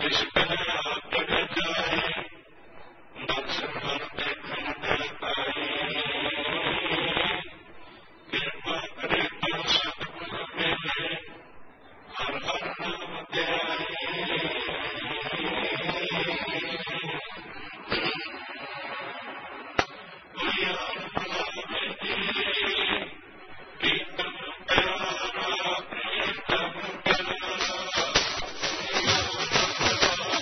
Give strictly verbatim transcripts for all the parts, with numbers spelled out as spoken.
Thank you.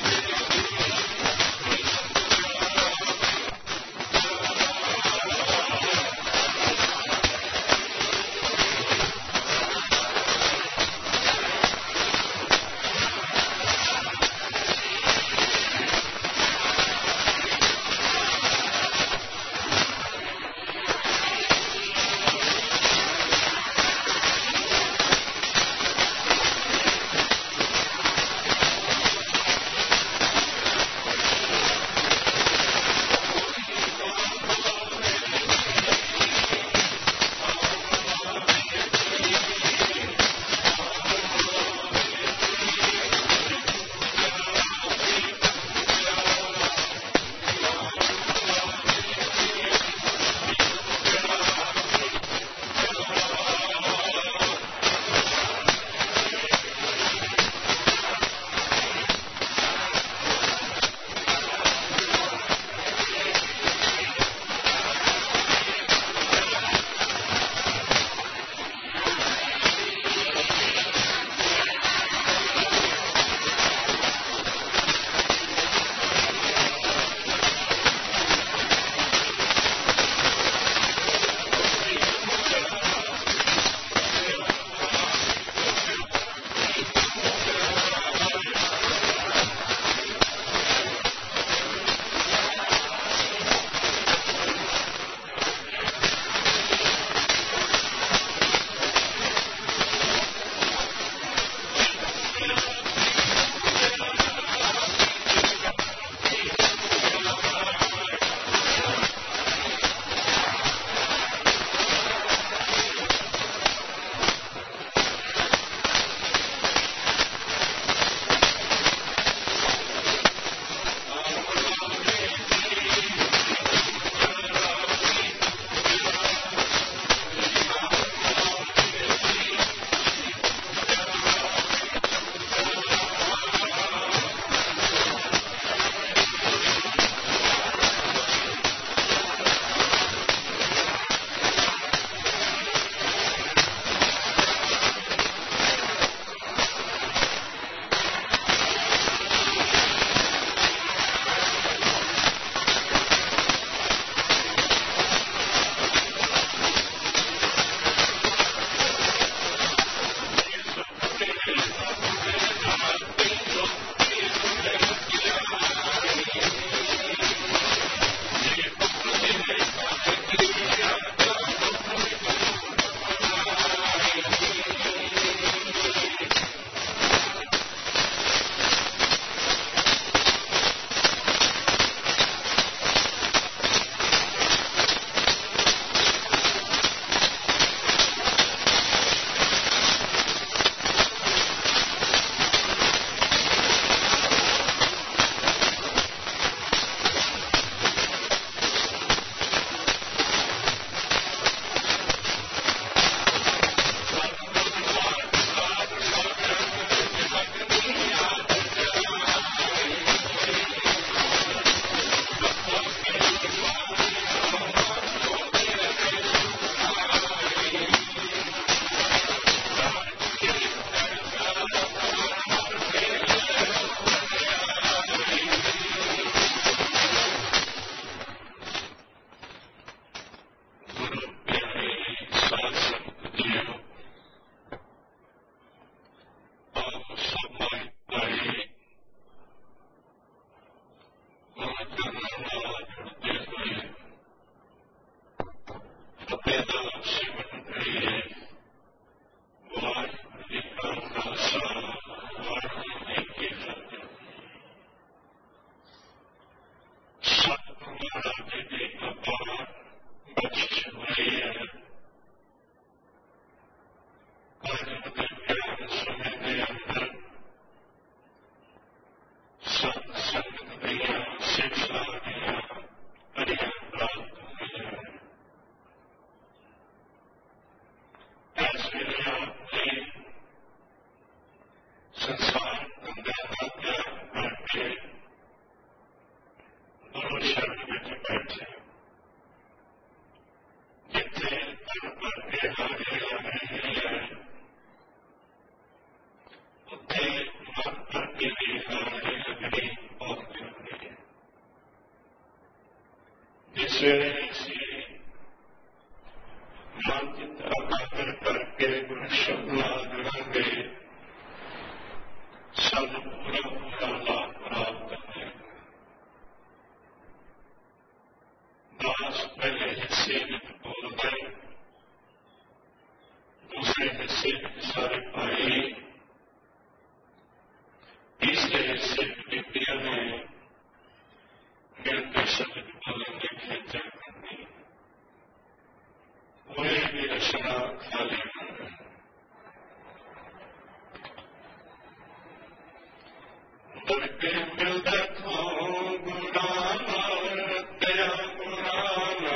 बड़ी बहुत जरूरी है। जिसे इसी मानचित अकाकर करके गुण शब्द लागे सब पूरा पूरा लाभ प्राप्त है। दास पहले हिस्से में बोल गए, दूसरे हिस्से में सारे पाई, तीसरे हिस्से में विद्या में मिलकर शब्द बोलेंगे खेचा करनी, उन्हें भी रचना खाली करके मिल देखो गुणाना तेरा गुणाना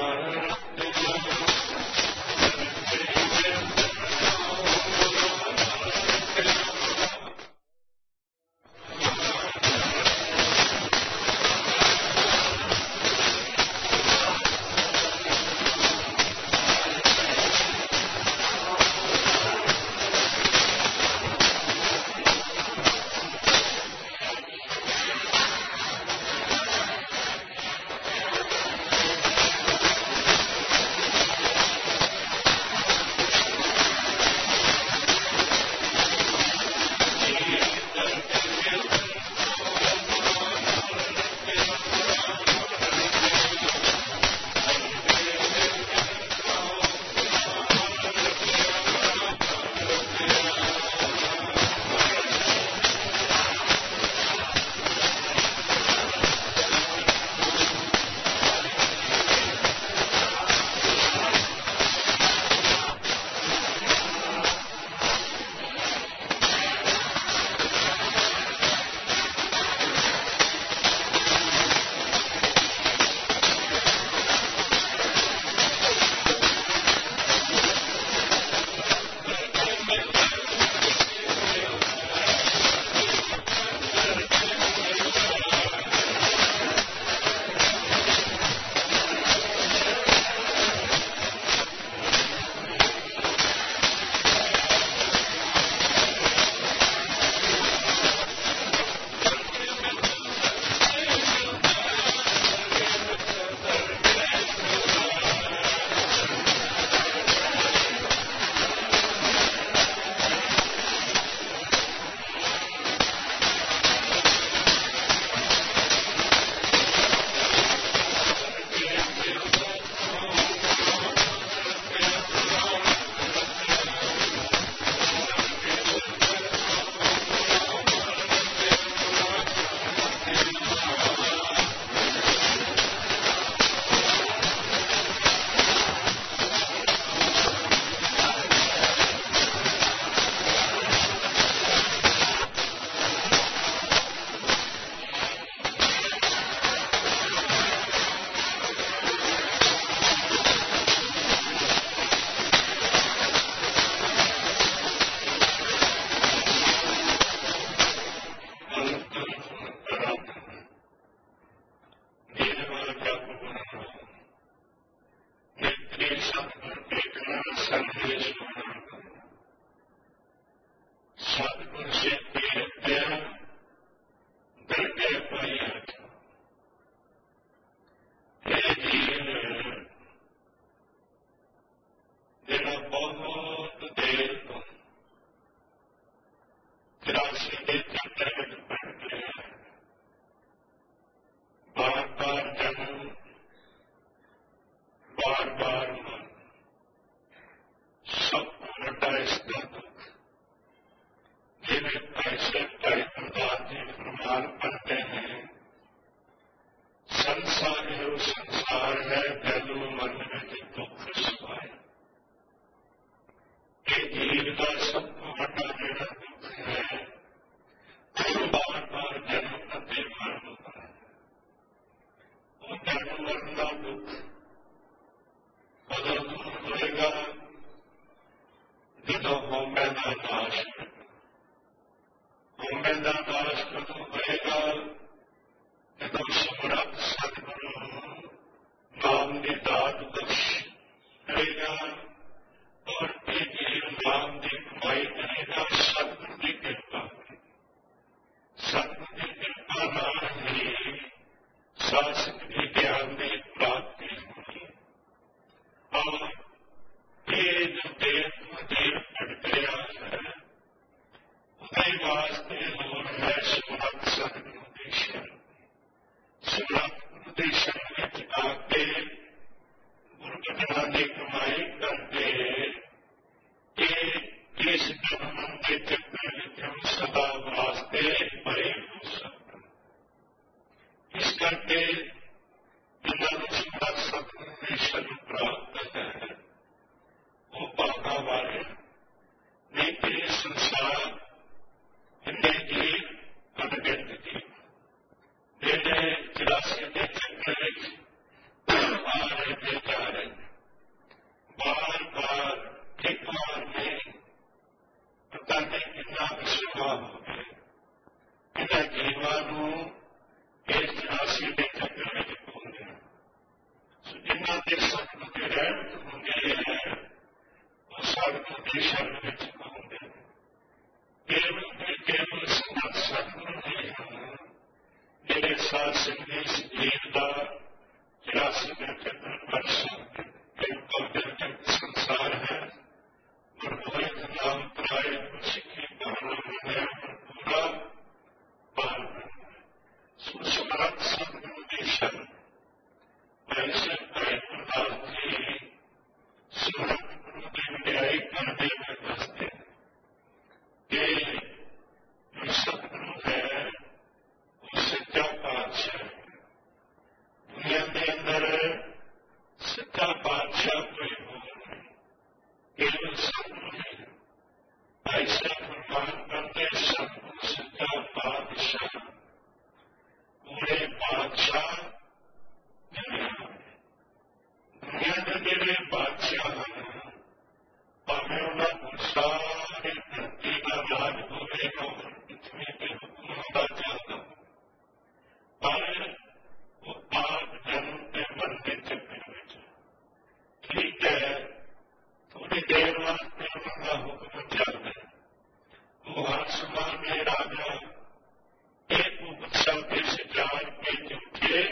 शासन की ज्ञान में प्राप्ति होगी। और ये जो देव देव पड़ गया है उन्हें वास्ते लोग है सुमत सदगुरुदेशन। सुमत गुरुदेशन में आके गुरबचना की कमाई करके इस जन्म के चक्कर में सदा वास्ते परे हो सकते। इस करके जिन्होंने सुमत सदगुरुदेशन प्राप्त है वो भागा वाले नहीं कि संसार इन्हें की अनगिनत थी मेरे चौरासी के चक्कर आ रहे जा रहे बार बार एक बार में पता नहीं कितना विश्वा हो गया इन्हें जीवाणु इस चौरासी के चक्कर में हो गया। जिन्हों के सपनों के रहमत होंगे है वो सदगुरुदेशन में होंगे। केवल में केवल समर्थ सदगुरु ही हैं मेरे साथ संदेश जीव का चौरासी का चक्कर कर सकते। संसार है गुरगोविंद नाम प्राय सिखी पूरा पाल सुसमर्थ सदगुरुदेशन ऐसे प्रकार की सुमरत गुरुदेव न्याय करने में बसते। ये जो सदगुरु है वो सच्चा बादशाह है। दुनिया के अंदर सच्चा बादशाह कोई हो नहीं केवल सदगुरु है। ऐसा फरमान करते सदगुरु सच्चा बादशाह पूरे बादशाह दुनिया दुनिया के ਜਿਹੜੇ बादशाह हैं भावें उन्होंने सारी धरती का राज होगा पृथ्वी के हुक्मों का चलता पर वो आप जन्म के बनने चक्कर में ठीक है थोड़ी देर वास्ते उनका हुक्म चलता है। वो आसमान में राजा एक उत्सव के सिजार के झूठे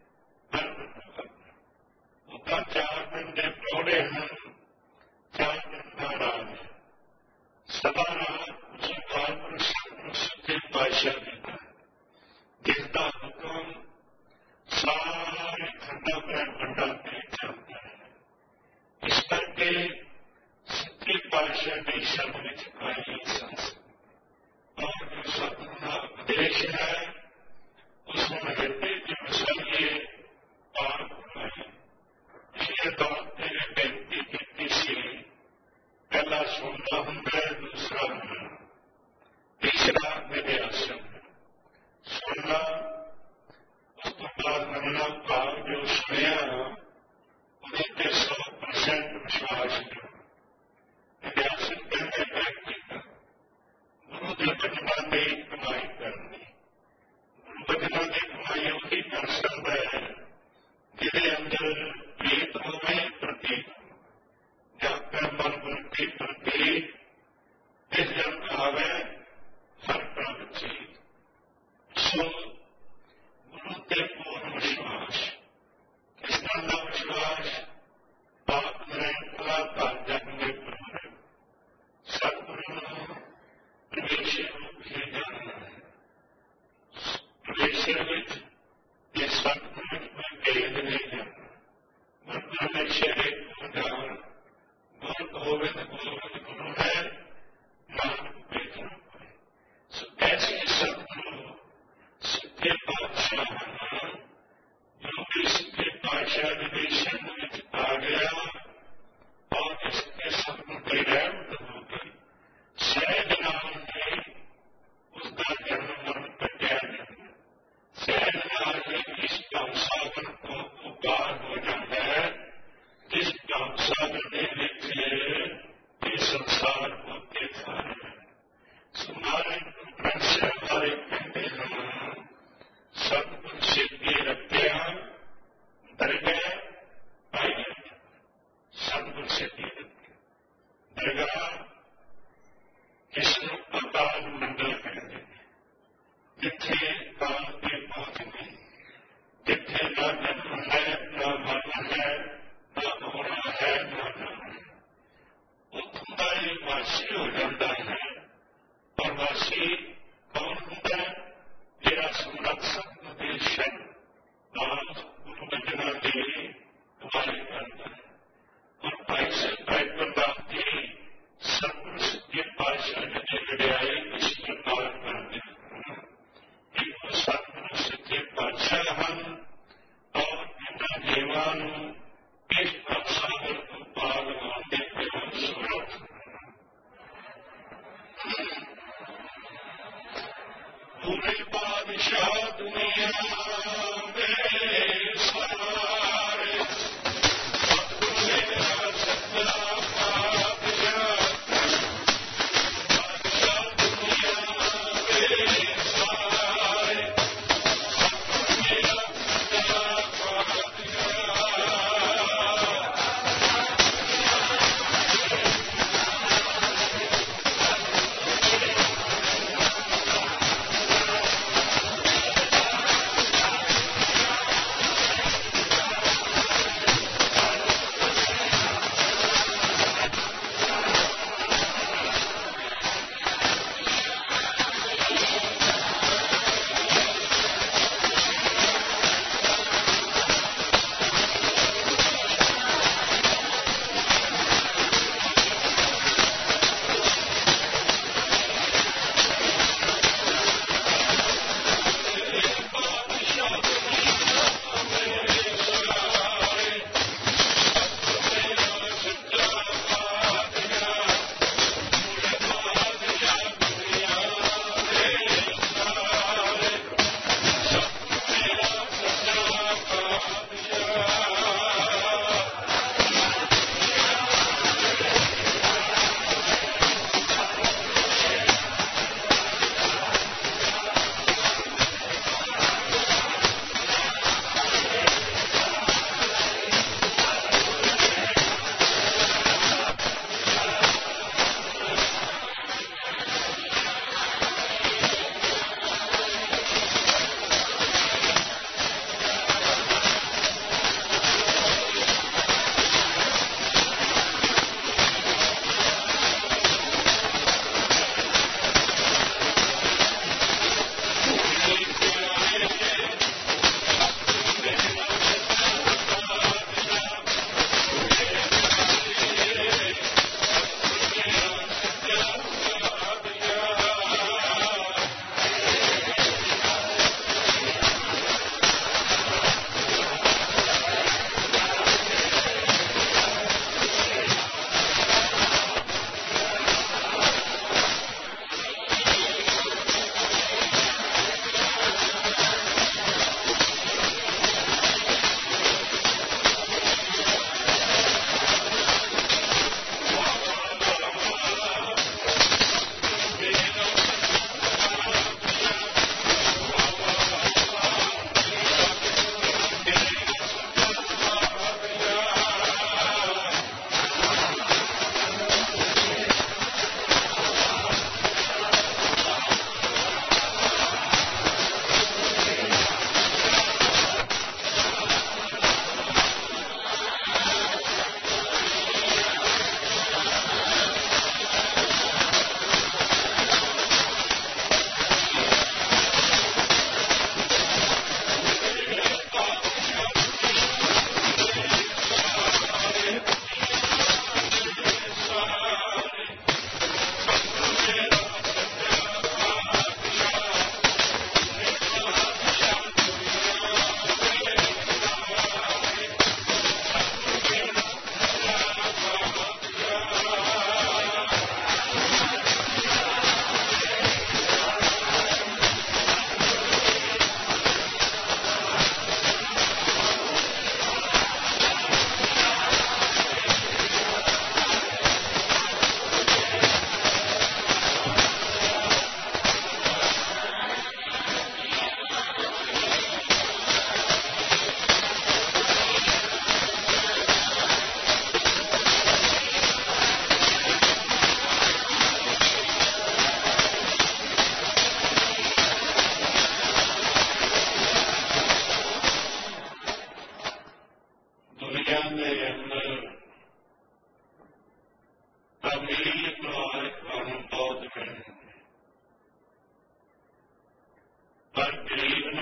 उसका चार दिन के पौड़े हैं चार दिन का राज है सदा रात उस काल पर सच्चे पातशाह देता है जिसका हुक्म सारे खंडा पर मंडल में चलता है। इस करके सच्चे पातशाह ने शब्द में चुकाई संस्कृत और जो सदगुरु का उपदेश है उसमें हृदय के मसलिए पार बनाए। इसलिए दौड़ते हुए व्यक्ति व्यक्ति से पहला सुनना होंगे दूसरा होना तीसरा मेरे आसन सुनना उसके बाद मनना भाव जो सुनया उन्हें के सौ परसेंट विश्वास आसन करने व्यक्ति का गुरु की बचना की कमाई करनी। गुरु बचना की कमाई वही कर सकता है जिसके अंदर प्रीत होवे प्रतीक जाकर मन वृत्ति प्रतीक इस जन आवे हर प्रवृत्ति सो गुरु के पूर्ण विश्वास किस तरह का विश्वास पाप निरंकला का जन्म प्रभु सदगुरु प्रवेश ही जानना है। प्रवेश ये सदगुरु में भेद नहीं है। गुरु में शरीर उदाहरण गुरु गोविंद गोविंद गुरु है नाम बेचना ऐसे सदगुरु सच्चे पातशाह जो भी सच्चे पातशाह निवेशन में आ गया और इसके सदगुरु की रहमत हो गई सहज नाम ने उसका जन्म मरण कटिया नहीं सहज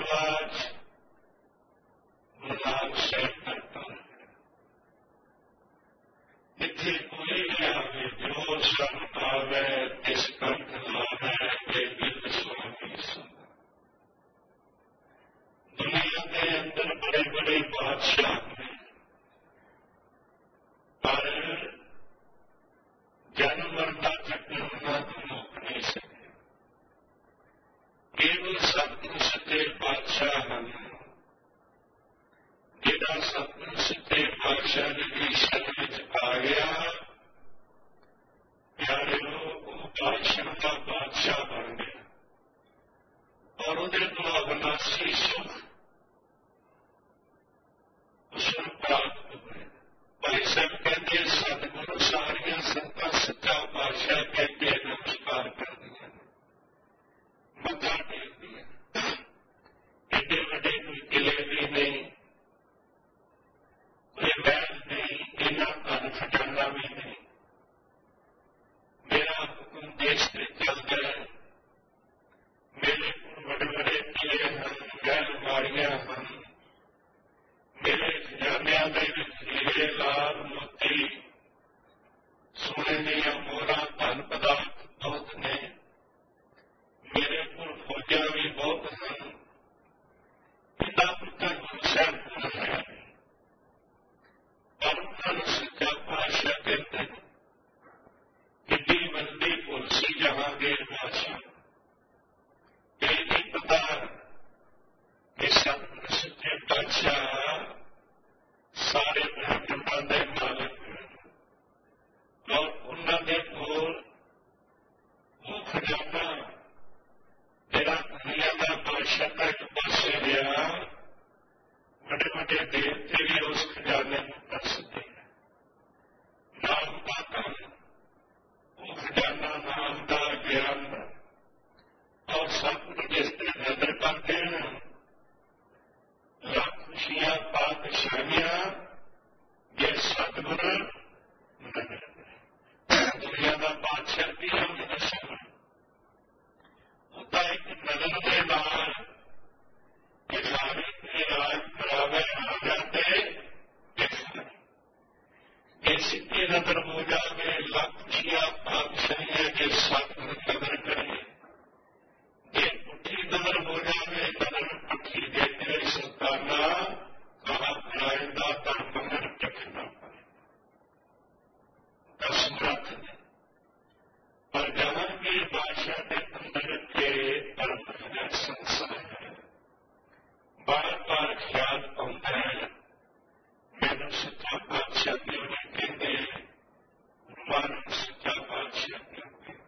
आवाज गुरनाम ਸਾਹਿਬ करता है। इत्थे कोई भी आवे जो शरण आवे तिस कंठ लावे के बिल स्वामी सुन। दुनिया के अंदर बड़े बड़े बादशाह हैं, पर जन्म मरण का चक्कर उन्होंने मुक नहीं सके। केवल सतगुरु सच्चे पातशाह हैं, जिहड़ा सतगुरु सच्चे पातशाह की शरण विच आ गया, प्यारे लोग वो बादशाह का बादशाह बन गया और उहदे तो अविनाशी सुख उसनूं प्राप्त हुए। भाई साहब कहते सतगुरु सारिया संतां सच्चा पातशाह कहते नमस्कार करदियां, मत्था टेकदियां। एडे वड्डे कोई किले भी नहीं, कोई महल नहीं, इन्ना धन खजाना भी नहीं। मेरा हुक्म देश से चलता है, मेरे को बड़े बड़े किले हैं, महल माड़ियां हैं, मेरे खजानिया हीरे लाल मोती सोने दियां मोहरां धन पदार्थ बहुत ने, मेरे को फौजा भी बहुत हैं। पिता पुत्र गुरु साहब गुण है, पर उन्होंने सच्चा पातशाह कहते हैं इतनी बंदी भुल सी जहांगीर बादशाह। ये नहीं पता कि सतगुरु सच्चे पातशाह सारे ब्रह्मांडां दे मालिक और उन्होंने कोल वो खजाना जिहड़ा दुनिया का बादशाह एक पासे गया, बड़े बड़े देवते भी उस खजाने को तरसते हैं। नाम का धन, वो खजाना नाम का ज्ञान और सतगुरु जिस पर नजर करते हैं, लख खुशियां पातशाहियां ये सतगुरु दुनिया का बादशाह की हम दर्शन होता एक नजर के नाल सारे राज बराबर आ जाते। ये सीधी नजर हो जाए लख खुशियां पातशाहियां के सतगुरु नजर करें, ये पुठी नजर हो जाए नजर पुठी देते सुल्ताना कहा बुलाइंदा तर मंगल टकना पड़े दसमरथ ने। और जहांगीर बादशाह के अंदर के परम संसार है, बार बार ख्याल आता है मैंने सच्चा बादशाह क्यों नहीं कहते, मानो सच्चा बादशाह क्यों कहते।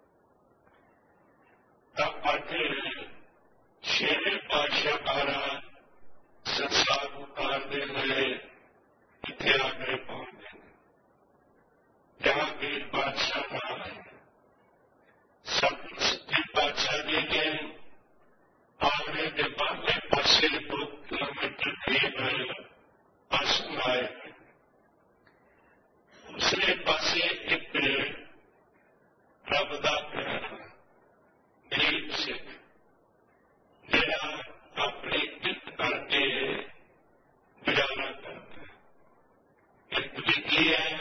तब आते शेरे बादशाह महाराज संसार उतारने लगे, इतने आगे पहुंच गए। जहांगीर बादशाह नाम है, सतगुरु सच्चे पातशाह जी ने आगरे के बारले पासे दो किलोमीटर करीब आसन आए। दूसरे पासे एक रब का प्यारा गरीब सिख जिहड़ा अपनी कित करके गुजारा करता है। एक विधि है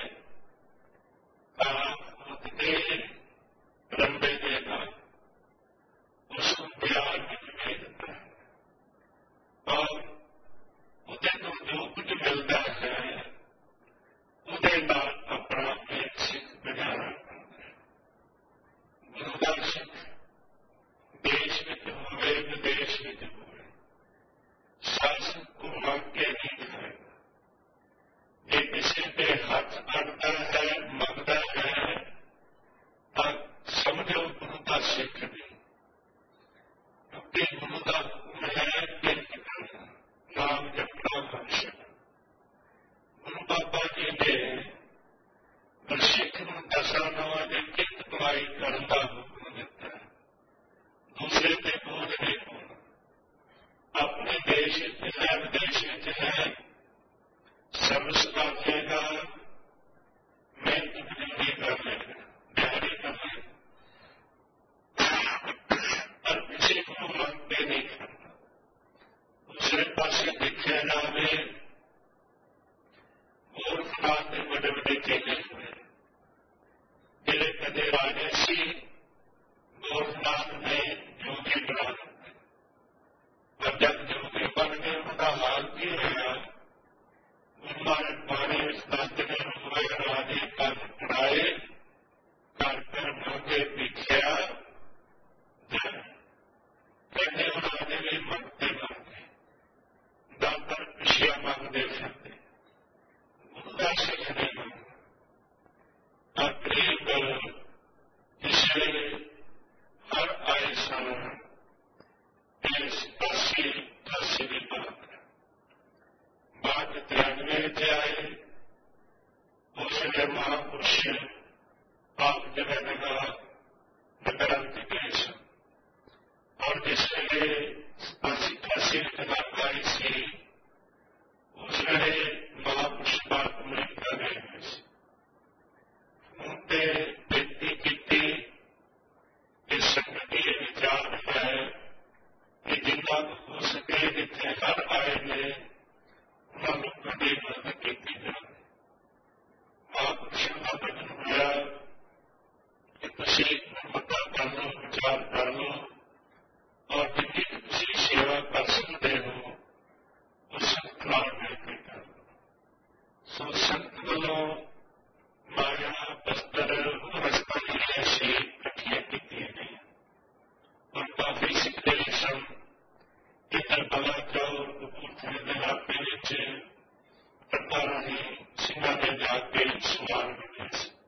उठते रंबे के नाल उसको प्यार में भेजता है और उसे तो जो कुछ मिलता है उसे नाल अपना एक सिख गुजारा करता है। गुरु का सिख देश में होवे विदेश में होवे शासन को मंग के नहीं खाएगा। जे किसी पे हाथ अड़ता है मंगता है तब समझो गुरु का सिख नहीं, क्योंकि गुरु का हुक्म है किरत करना, नाम जपना बख्शना। गुरु बाबा जी ने गुरसिख नूं दसां नवां दे किरत कमाई करन दा हुक्म दिता। दूसरे पे बोझ नहीं पाना, अपने देश है विदेश है सर्विस कर लेगा, मेहनत मजदूरी कर लेगा, दिहाड़ी कर लेगा, पर किसी को मांग पे नहीं करना। दूसरे पासे देखा जाए मूर्खनाथ के बड़े बड़े चेले हुए जिले कदे राजे सी मूर्खनाथ ने जोगी बना और जब जोगी बन गए उनका हाल की रहा महाराज पानी इस दस्त ने रुपये राजे कर पढ़ाए कर कर मोगे पीछे कहते उन्होंने भी मंगते मांगे दातर पिछिया मांगते सकते उनका सीखने मांगा करीब पिछले हर आए सन इस अस्सी अस्सी की बात है बाद तिरानवे से आए उसने महापुरुष आप जगह जगह नगरांत गए सन और जिसने अस्सी अस्सी जगह आई सी उसने महापुरुष बात अमरीका गए हुए उनके व्यक्ति की इस संगति विचार है कि जितना हो सके जितने हर आए ने उन्होंने कभी मदद की जाए महापुरुषों का वचन होया कि तुम पता कर लो विचार कर लो और जितनी तुम सेवा कर सकते हो उस संत नाल मिलकर कर लो सो संत वालों माया बस्तर रस्ता ऐसी इकट्ठियां की गई और काफी सिक्के सन इधर बला चौर कपूरथले के इलाके रानी सिंह के जाके सवार बने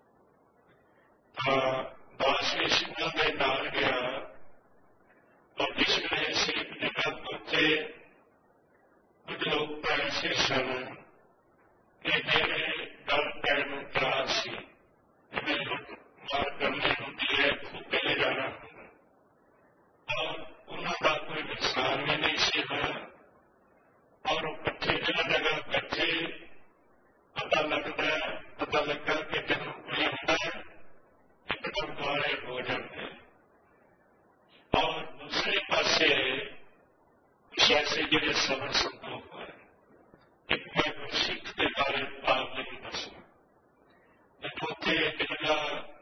दासी सिंह के नाल गया और जिसमें से एक जगह पहुंचे कुछ लोग ऐसे सन कि मेरे डर पैर त्रास सी जिन्हें लुट मार करनी होती है खूबे ले जाना और उन्होंने कोई नुकसान भी नहीं सी होया और कट्ठे जगह जगह कट्ठे पता लगता है पता लगा कि जब कोई होता है एकदम द्वारे हो जाते और दूसरे पासे कुछ ऐसे जिन्हें सबर संभव है एक मैं सिख के बारे में बात नहीं दसू चौथे एक जगह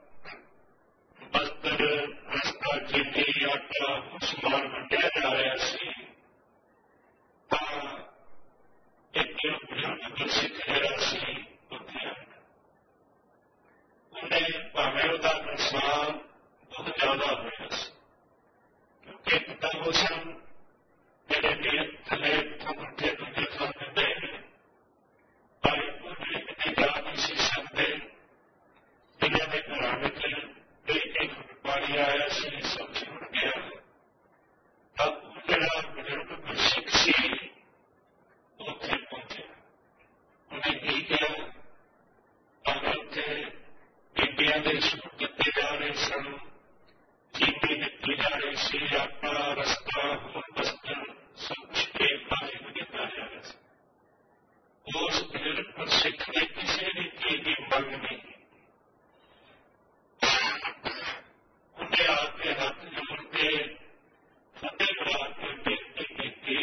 बस्तर रस्ता चीनी आटा समान वंडिया जा रहा सी एक बुजुर्ग सिख जरा सी उन्हें भावें उसका नुकसान बहुत ज्यादा होया क्योंकि पिता वो सन जेडे नीयत थले उठे दूजे थल दिते पर उन्हें कितने जा नहीं सी सकते जिन्हों के घर में एक एक पानी आया सी सब छुट गया तब जरा बुजुर्ग सिख सी उत्थे पहुंचे उन्हें की किया अगर उत्थे बीबियां के सूट दिते जा रहे सन चीनी दिती जा रही सी आटा रस्ता होर बस्तर सब कुछ एक पासे को दिता जा रहा था उस बुजुर्ग पर सिख ने किसी भी चीज की मंग नहीं उन्हें आके हाथ जोड़ के फतेह बना के बेनती की कि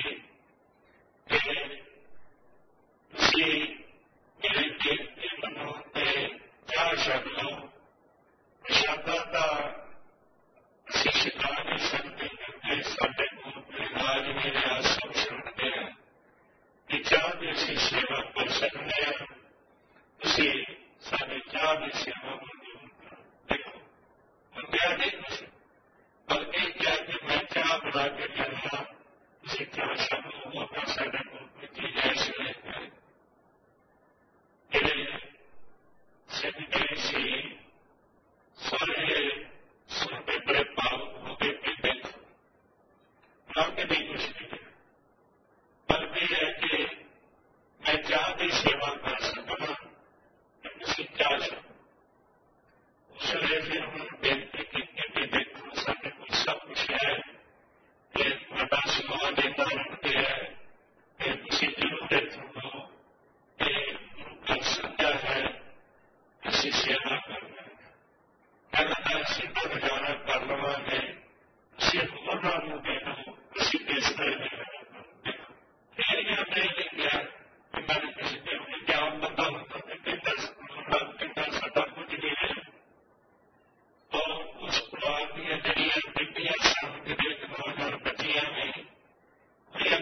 तुसी मेरी बेनती मनो ते क्या छक लो प्रशादा का असी छिका नहीं सकते क्योंकि साढ़े को इलाज नहीं रहा सब छुटते हैं कि चाह की असी सेवा कर सकते हैं तुसी साढ़े चाह की सेवा मंजूर करो देखो मंगया नहीं कुछ बल्कि क्या कि मैं चाह बना के करना तुसी चाह छक लो वो अपना साढ़े को चीज ऐसी लेते हैं सिख गए सी सारे सुनते बड़े भावुक हो गए कि देखो मंग नहीं कुछ नहीं बल्कि है कि मैं चाह की सेवा कर सकता तुसी चाह सको उसने फिर उन्होंने बेनती की कि देखो साढ़े को सब कुछ है कि बड़ा समान देता रखते हैं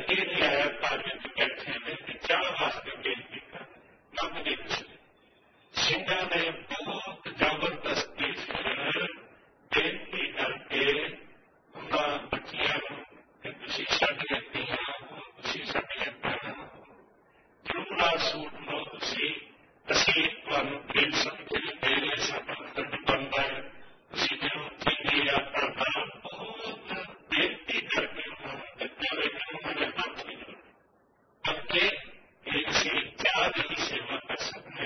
अकेले आया कार्य में बैठे में चार वास्ते बेनती कर ना मुझे सिंह ने बहुत जबरदस्ती बेनती करके उनका बच्चियां उसी छड़ लेती हैं उसी छड़ लेता है जरूरा सूट लो उसी असी प्रेम समझे मेरे संबंध बनता है उसी जरूरत की अपना बहुत बेनती करके उन्होंने हाथ में करके एक से चार ही सेवा कर सकते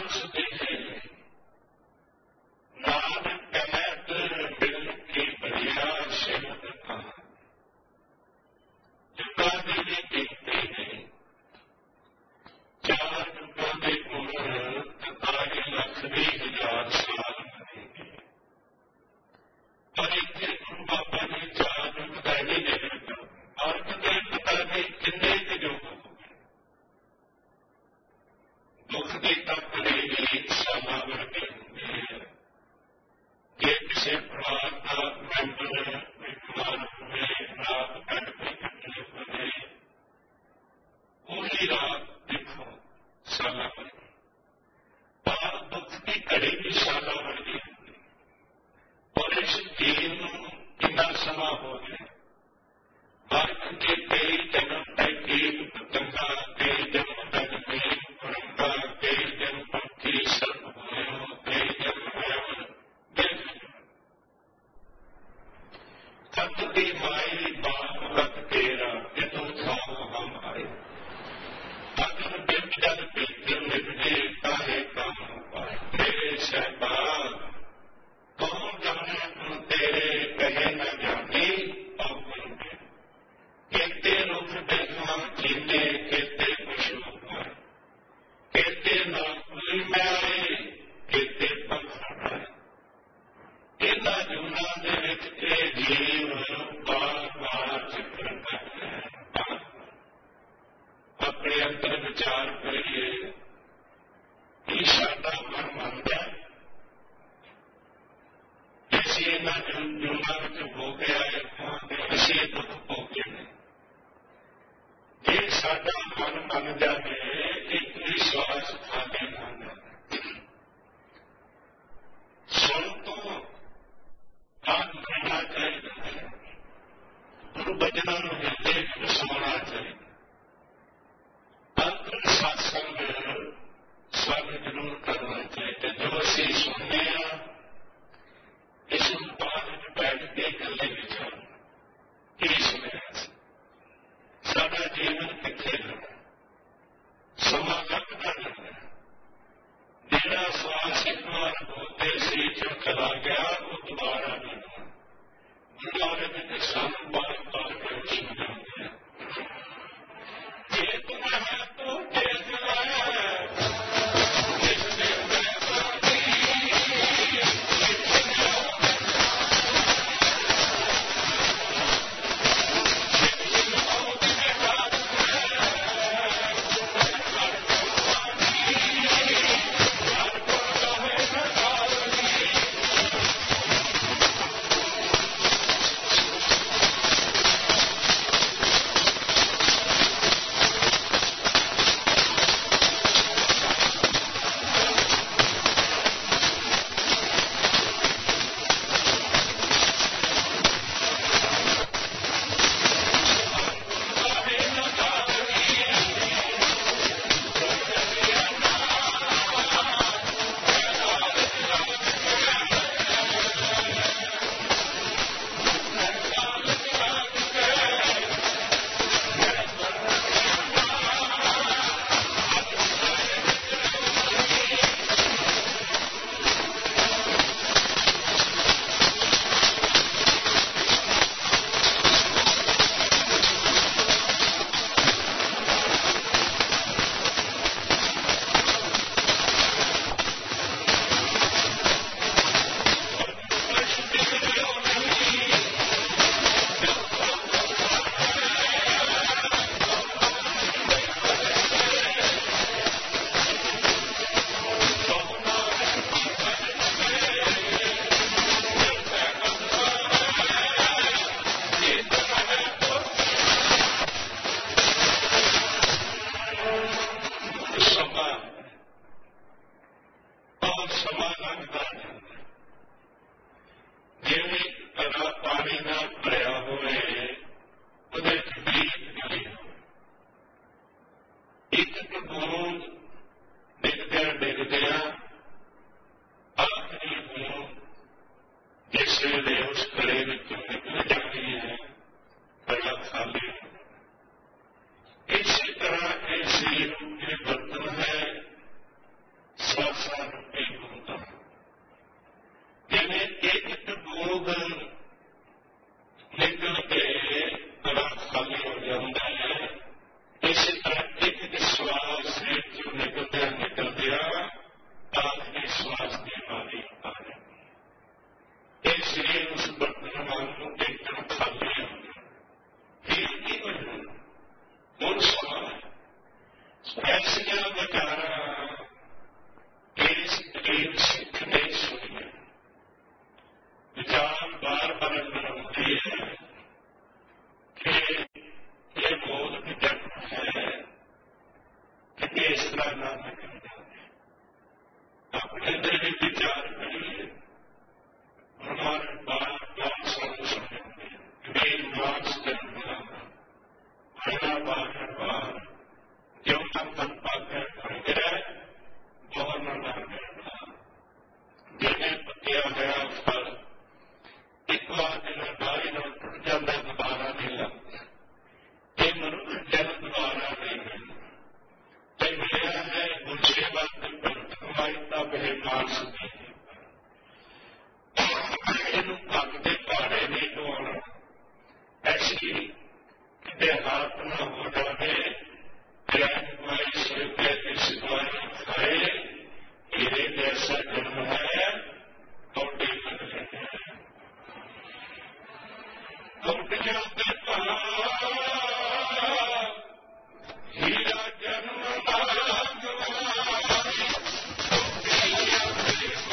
सुधी है नानक कहत बिल की बढ़िया शब्द कहा जुगा देवी देखते हैं चार जुगा के उम्र तताली लख भी हजार साल बनेंगे पर इतने गुरु बाबा ने चार जुग का नहीं देखा और कदे पता नहीं किन्ने के जुग दुख की तकड़ी साला वर्गे होंगे जे किसी परिवार का मैंबर बीमार हुए रात कट पे कटने हुए पूरी रात देखो साला वर्गे और दुख की कड़ी भी साला वर्गी होगी और इस जीवन कितना समा हो गया भारत के कई जन्म तक एक पतंगा कई जन्म तक नहीं परंपरा कई जन्म पंखी सर्प हो कई जन्म कत की माई बाप रख तेरा कितों खाओ हम आए अगर बिन जल पीते निपटे काहे काम हो पाए मेरे शहबाज कौन जाने तुम तेरे कहे न जाने और कहते रुख देखना जीते कहते पशु पाए कहते नाकुली में आए कहते पंख इन्होंने जूना के विच ये जीव बार बार चक्कर करते हैं अपने अंदर विचार करिए कि साडा मन मनता है ਅਸੀਂ ਇਹਨਾਂ ਜੂਨਾਂ ਵਿੱਚ ਹੋ ਕੇ ਆਏ ਹਾਂ ਤੇ ਅਸੀਂ ਦੁੱਖ ਭੋਗੇ ਨੇ ਜੇ ਸਾਡਾ ਮਨ ਮੰਨ ਜਾਵੇ ਇੱਕ ਵੀ ਸਵਾਸ ਖਾਲੀ ਨਾ ਜਾਵੇ ਸੁਣ ਤੋਂ ਆਪ ਕਰਨਾ ਚਾਹੀਦਾ ਹੈ ਗੁਰੂ ਬਚਨਾਂ ਨੂੰ ਹਿਰਦੇ ਵਿੱਚ ਸਮਾਉਣਾ ਚਾਹੀਦਾ ਅੰਤਰ ਸਾਤਸੰਗ ਸਾਨੂੰ ਜ਼ਰੂਰ ਕਰਨਾ ਚਾਹੀਦਾ ਜੋ ਅਸੀਂ ਸੁਣਦੇ ਹਾਂ इस बात में बैठ के गले विचार की सुनिया साडा जीवन किथे लगना समा लगता लगना जेड़ा श्वास एक बार बोलते सी जो चला गया वो दोबारा नहीं होना गुरुद्वारे में सानू बार बार कर समझाते हैं ये तुम्हें है तो तेज लाया ਨਾਸ ਨਹੀਂ ਇਹਨੂੰ ਭੱਗ ਦੇ ਭਾੜੇ ਨਹੀਂ ਢੋਣਾ ऐसी देहात न हो जाने माई सिर के इस द्वारा खाए हीरे जैसा जन्म है कौटे लग रहे हैं कौटियों के हीरा जन्म कौटियों के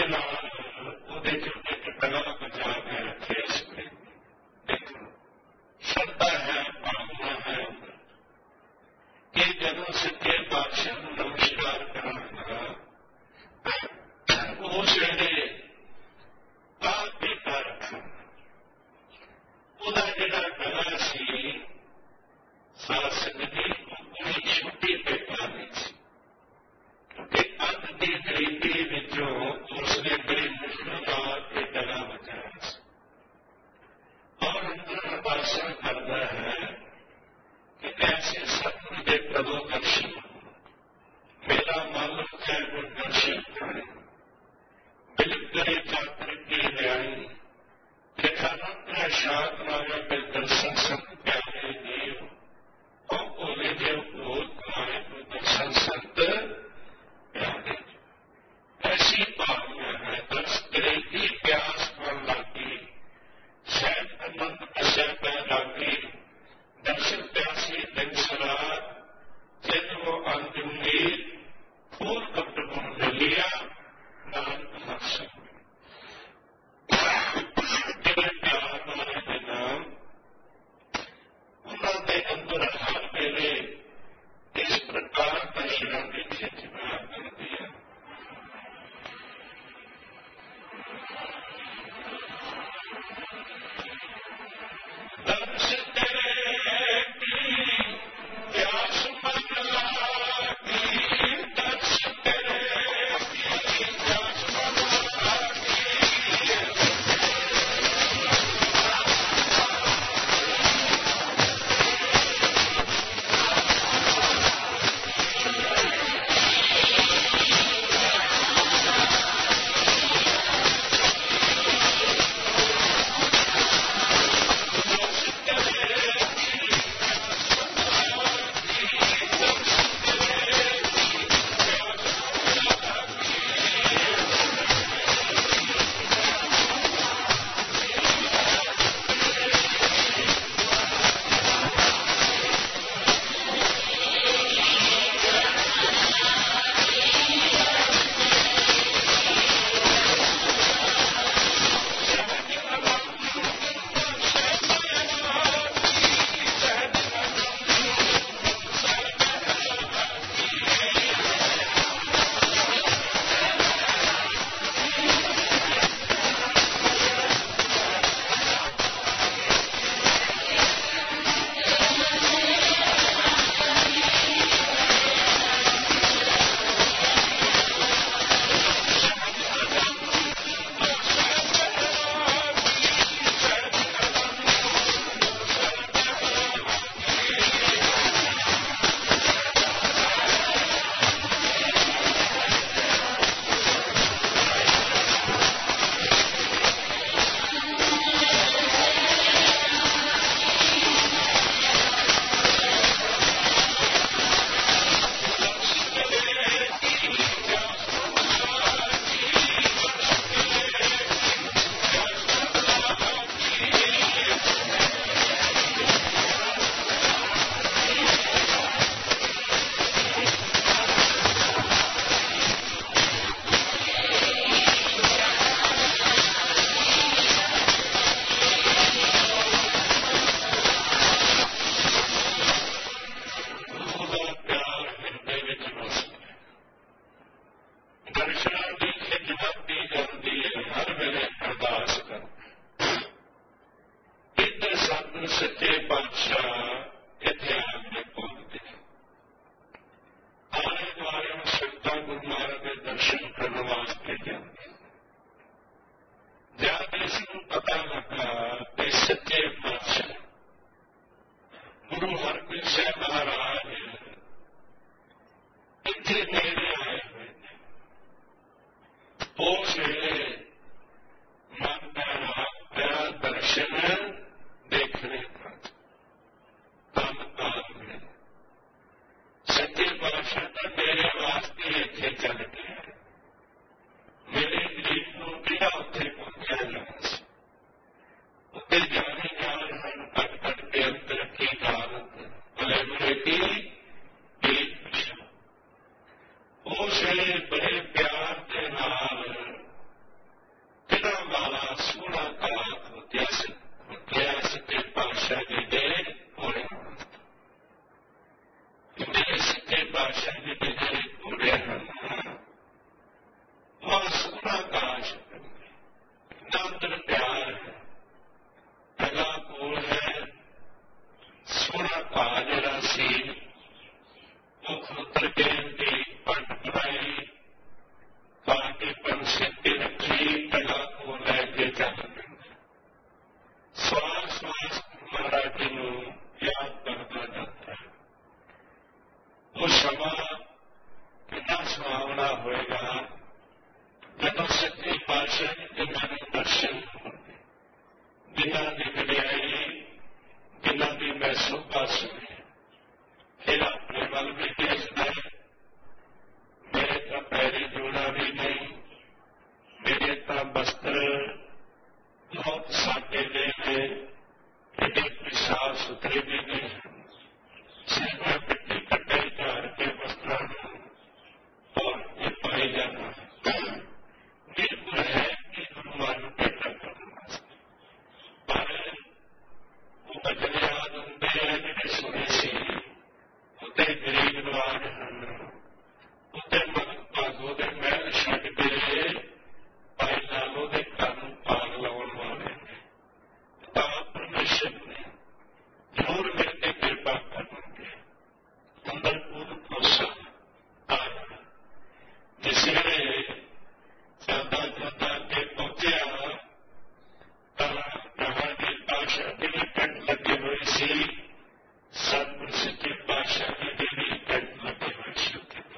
ਉਹਦੇ ਨਾਲ ਉਹਦੇ ਚ ਇੱਕ ਕਲਾ ਬਚਾ ਕੇ ਰੱਖੇ ਇਸ ਵੇਲੇ। ਦੇਖੋ ਸ਼ਰਧਾ ਹੈ, ਭਾਵਨਾ ਹੈ ਕਿ ਜਦੋਂ ਸੱਚੇ ਪਾਤਸ਼ਾਹ ਨੂੰ ਨਮਸਕਾਰ ਕਰਾਂਗਾ ਉਸ ਵੇਲੇ ਆਪ ਬੇਟਾ ਰੱਖਾਂ। ਉਹਦਾ ਜਿਹੜਾ ਕਲਾ ਸੀ ਸਾਧ ਸੰਗਤ ਜੀ ਉਹਦੀ ਛੋਟੀ ਬੇਟਾ ਨਹੀਂ ਸੀ, ਕਿਉਂਕਿ ਅੱਧ ਦੀ ਗਰੀਬੀ ਵਿੱਚੋਂ ਉਸਨੇ ਬੜੀ ਮੁਸ਼ਕਲ ਨਾਲ ਇਹ ਕਲਾ ਬਚਾਇਆ ਸੀ। ਔਰ ਅੰਦਰ ਅਰਦਾਸਾਂ ਕਰਦਾ ਹੈ ਕਿ ਐਸੇ ਸਤਿਗੁਰ ਦੇ ਪ੍ਰਭੂ ਦਰਸ਼ਨ मेरा मालूम है वो दर्शन करे बिल करे जाकर के न्याय लिखाना शाद माया के दर्शन संत प्यारे देव और बोले देव बोध माए तो दर्शन संत प्यारे। ऐसी भावना है दर्श करे की प्यास पर लागी सैन आनंद असर पर लागी दर्शन प्यासी दिन सरात जब वो अंतिम नीर फूल कपट को लिया नाम हर्षण जिन्हें प्यार मारे के नाम उन्होंने अंदर हर मेरे इस प्रकार दर्शन देखे जवाब कर दिया। दर्शन तेरे की प्यास मन लागी दर्शन तेरे की प्यास मन लागी मेरे वस्त्र बहुत सादे दे हैं, एडे साफ सुथरे भी नहीं हैं। सिर्फ मिट्टी कटाई झाड़ के वस्त्रों और ये पाए जाना बिल्कुल है कि हनुमान पैदा करना, पर वो बदले याद होंगे जिन्हें सुने से उते गरीब नवाज हैं, उते भागो के महल छड्ड के भाई लालो के घर भाग लाने वाले ने। तां परमेश्वर ने जरूर मिलकर कृपा करेंगे। अंदर पूर्ण भरोसा आया। जिस वे ज्यादा ज्यादा के पहुंचा प्रहरी पातशाह के भी कट लगे हुए सी, सतगुरु सच्चे पातशाह के भी कट लगे हुए सी।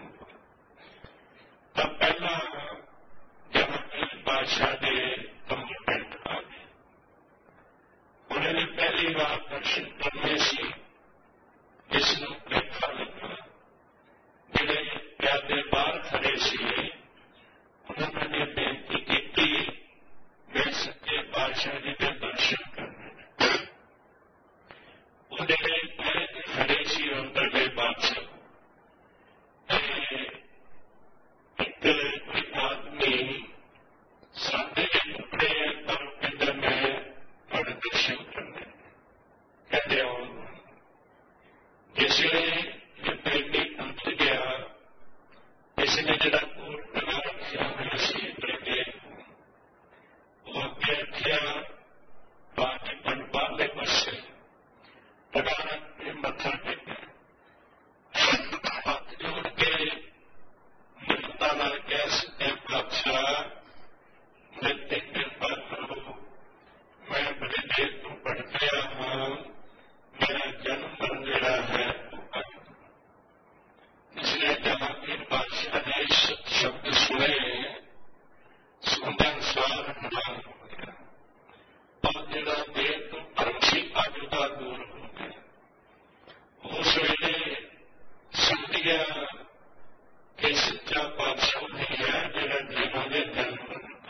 तब पहला जहां पातशाह के कमरे कट आ गए, उन्होंने पहली बार दर्शन करने से जिसनों देखा लगा, जिन्हें प्यादे बाहर खड़े से उन्होंने बेनती की मैं सच्चे पातशाह जी के दर्शन करने। उन्हें खड़े से अंदर गए बादशाह एक आदमी सादे कपड़े पर अंदर में बड़े दर्शन करने कहते हो। जिसने ये प्रेमी अंत गया, इसने जरा कोट लगा रखा है सी प्रेमी वो अगे रखा बाकी पन बारले पासे लगा रख के मत्था टेका, हाथ जोड़ के मिलता ना कह सके बादशाह मेरे कृपा करो, मैं बड़े देर तो बढ़ गया हाँ, मेरा जन्म मरण जड़ा है इसलिए जहांगीर बादशाह ने शब्द सुने, सुनने अनुसार हैरान हो गया और जरा देर तो धर्म से आजुदा दूर हो गया। उस वेले समझ गया कि सच्चा बादशाह नहीं है जरा जीवन के जन्म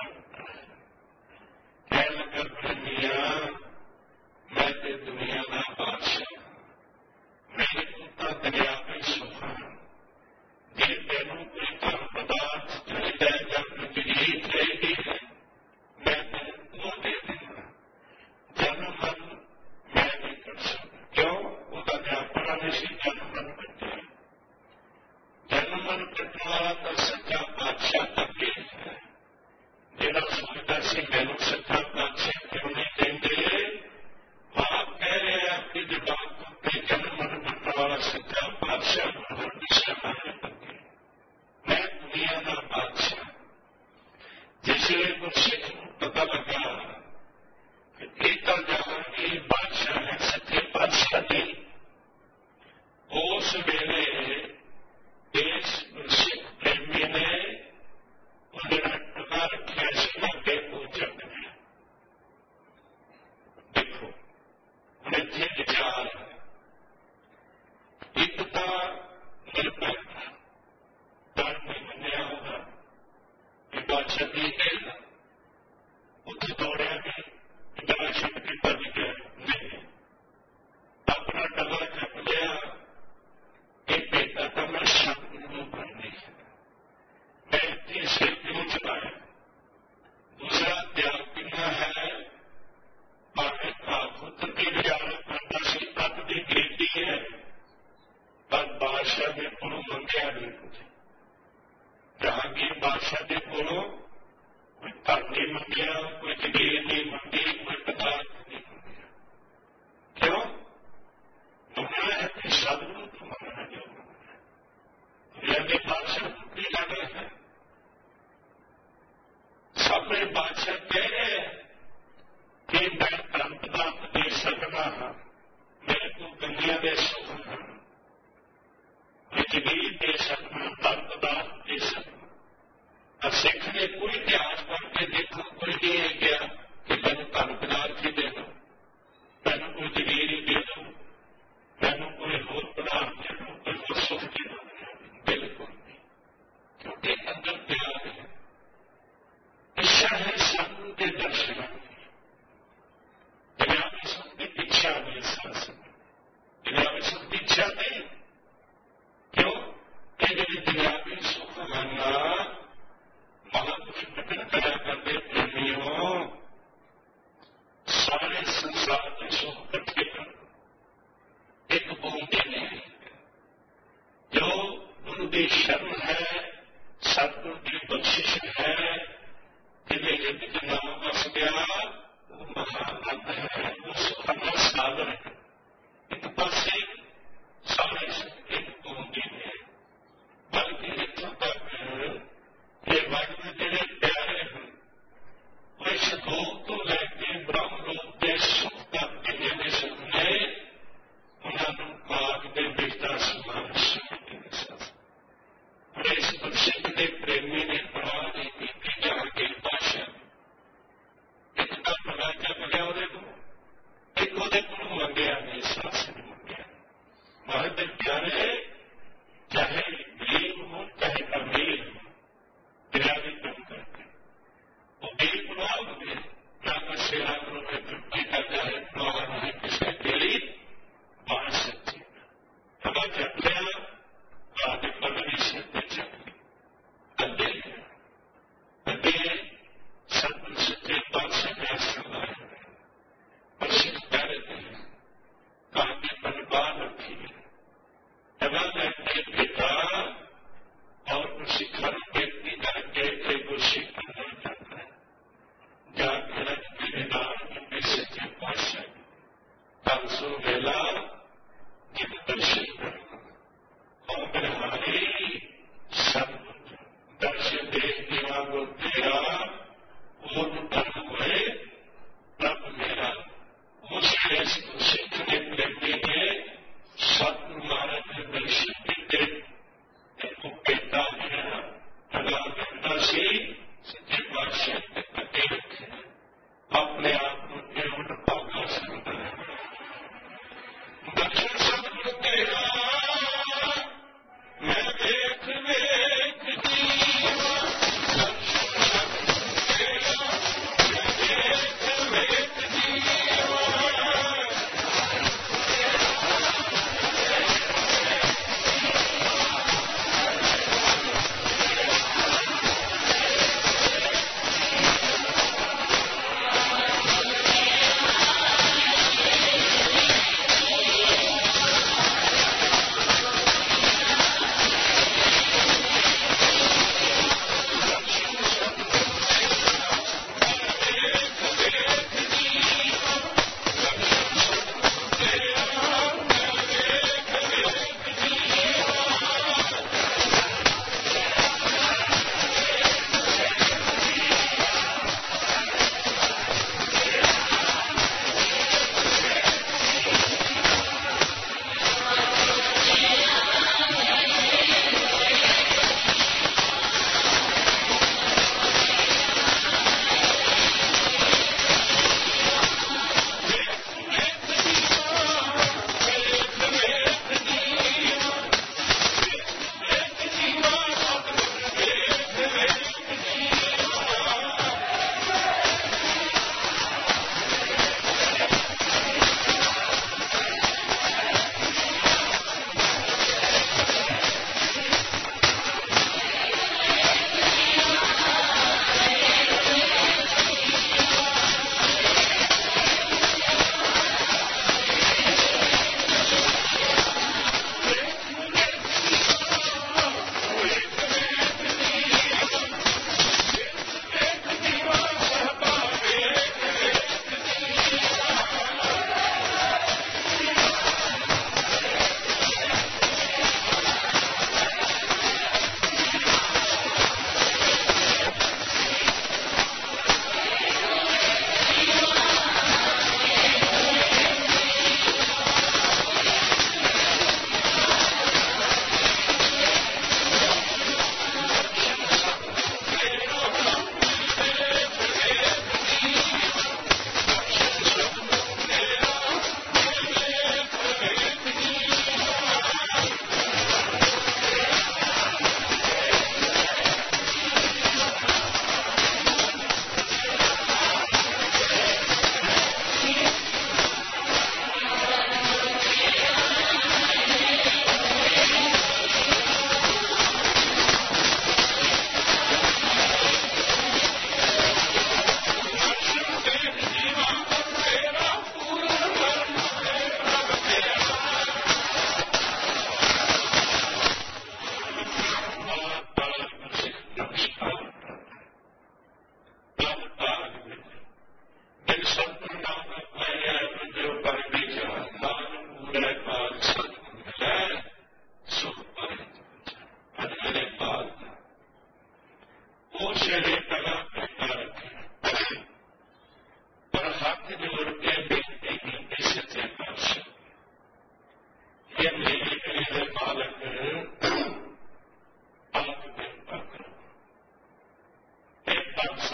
कह लगा मियां मैं ते दुनिया का बादशाह, मेरे को दरिया में सुखा जे तेनों कोई धन पदार्थ चाहिए या तकलीफ चाहिए है मैं तेन वो दे देना, जन्म मन मैं नहीं कर सकता। क्यों? उसका व्यापार नहीं जन्म मन करते, जन्म मन करने वाला तो सच्चा बादशाह अगे है। जिहड़ा सोचता सी मैनूं सच्चा बादशाह क्यों नहीं देंगे, आप कह रहे हैं आपकी जवाब को जन्म मन करने वाला सच्चा बादशाह हर दिशा में मैं दुनिया का बादशाह। जिसलिए कुछ सिख पता लगा कि एक जहांगीर बादशाह है सच्चे बादशाह नहीं, उस वेले इस सिख प्रेमी ने उन्हें टका रखा से पूछा देखो उन्हें थे विचार एक तो निरपेक्ष डर नहीं मनिया होगा कि बादशाह की है उसे दौड़िया भी डला छप के भज गया नहीं, अपना डला छप लिया कि बेटा तो मैं शब्द नहीं बननी है, मैं तीसरे क्यों चलाया। दूसरा त्याग कितना है, भावे पुत्र की विचार करता सी तक की गिरती है, पर बादशाह के कोलों मंगया नहीं कुछ। जहांगीर बादशाह के कोलों कोई धन नहीं मंगया, कोई जगीर नहीं मंगी, कोई पदार्थ नहीं मंगया। क्यों? मंगना है कि सदगुरु को मंगना जो मंगना बादशाह की लगे है। सामने बादशाह कह रहे हैं कि मैं धन पदार्थ दे सकता हाँ, मेरे को दुनिया के सुख हैं, मैं जगीर दे सकता, धन पदार्थ दे सकता। अब सिख ने कोई इतिहास पढ़ के देखो, कोई नहीं गया कि मैंने धन पदार्थ ही दे दो, मैंने कोई जगीर ही दे दो, मैंने कोई होर पदार्थ दे दो, कोई होर सुख दे दो, बिल्कुल नहीं। क्योंकि अंदर प्यार है, इच्छा है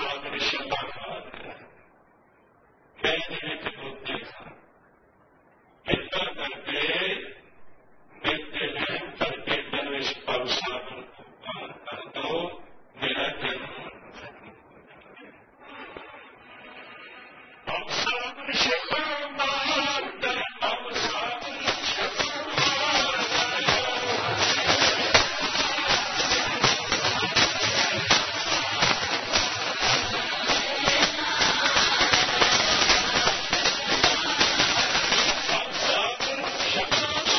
सागर शब्दाकार कहने विच बुद्धि था इतना करके नित्य नेम करके दरवेश पर सागर को पार कर दो मेरा जन्म अब सागर शब्दाकार कर अब सागर शब्दाकार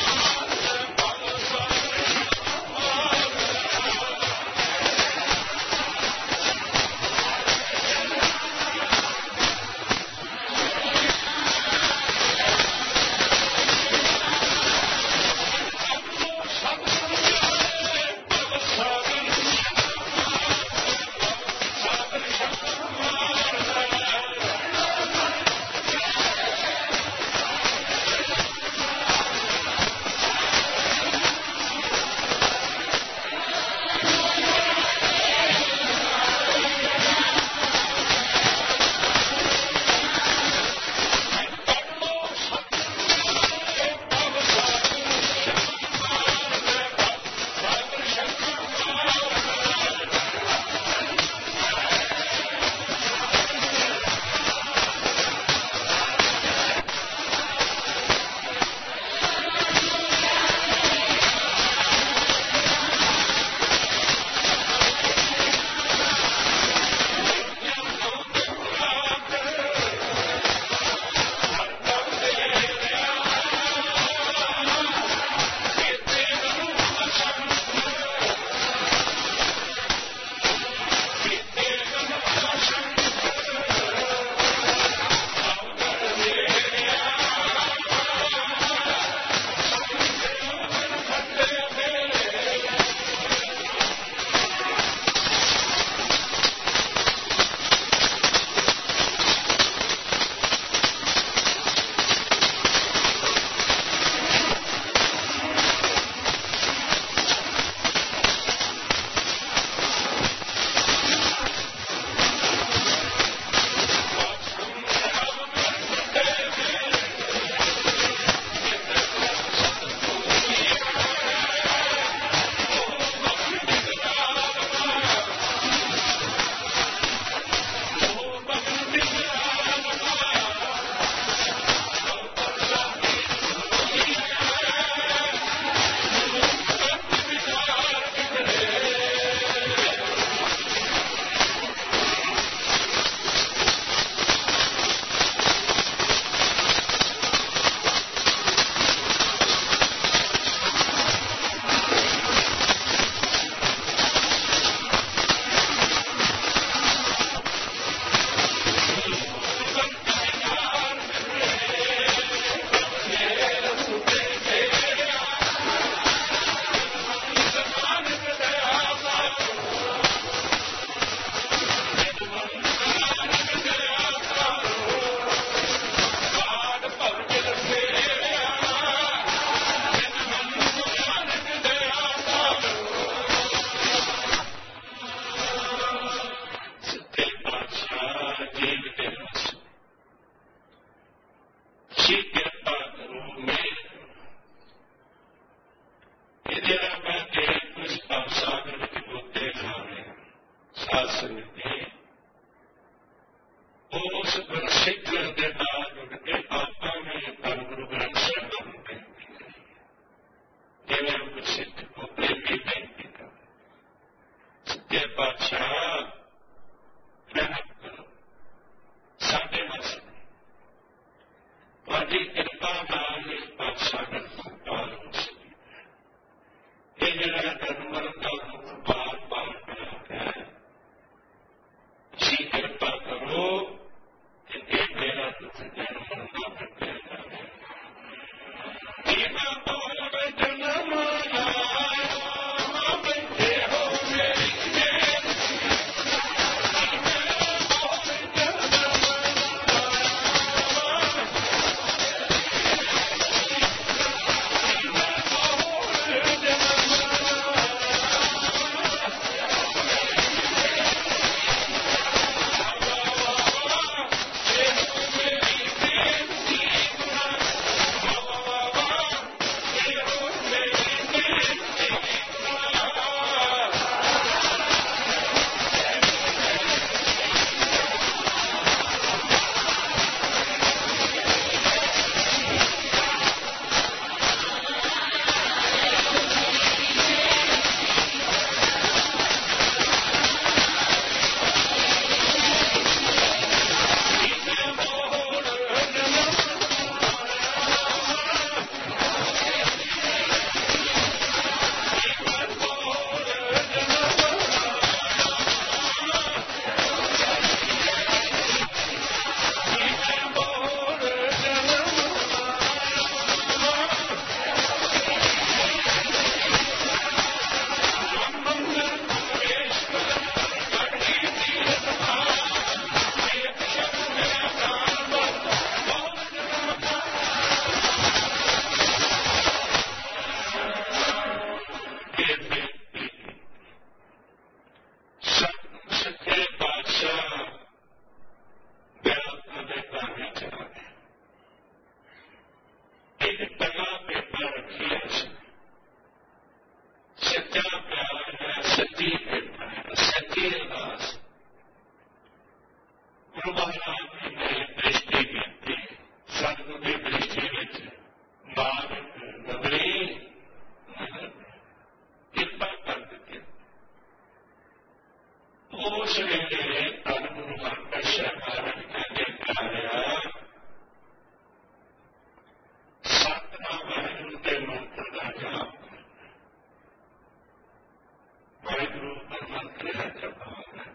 गुरु महाराज जी ने दृष्टि की, सतगुरु की दृष्टि में नानक नगरी कृपा कर दी। उस वेले धन गुरु हरप्रसाद महाराज कहते प्यारिया, सतनाम वाहिगुरू के मंत्र का जाप, वाहिगुरू का मंत्र है जप।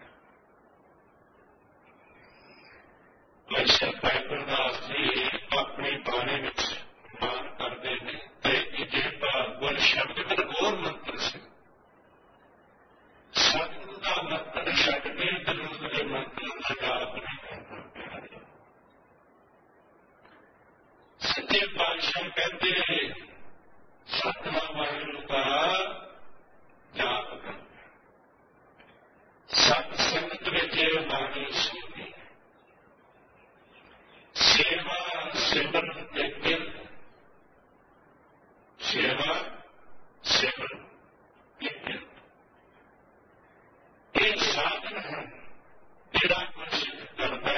वैसे भाई गुरदास जी अपनी बाणी में मान करते हैं कि गुर शब्द का और मंत्र से सतगुरु का मंत्र छड्ड के दूसरे मंत्र का जाप नहीं करना। सच्चे पातशाह कहते सतनाम वाहिगुरू का जाप कर, सत्संगत में बाणी सुनी, सेवा सिमरन के किरत, सेवा सिमरन के किरत, ये साधन है। तेरा कोशिश करता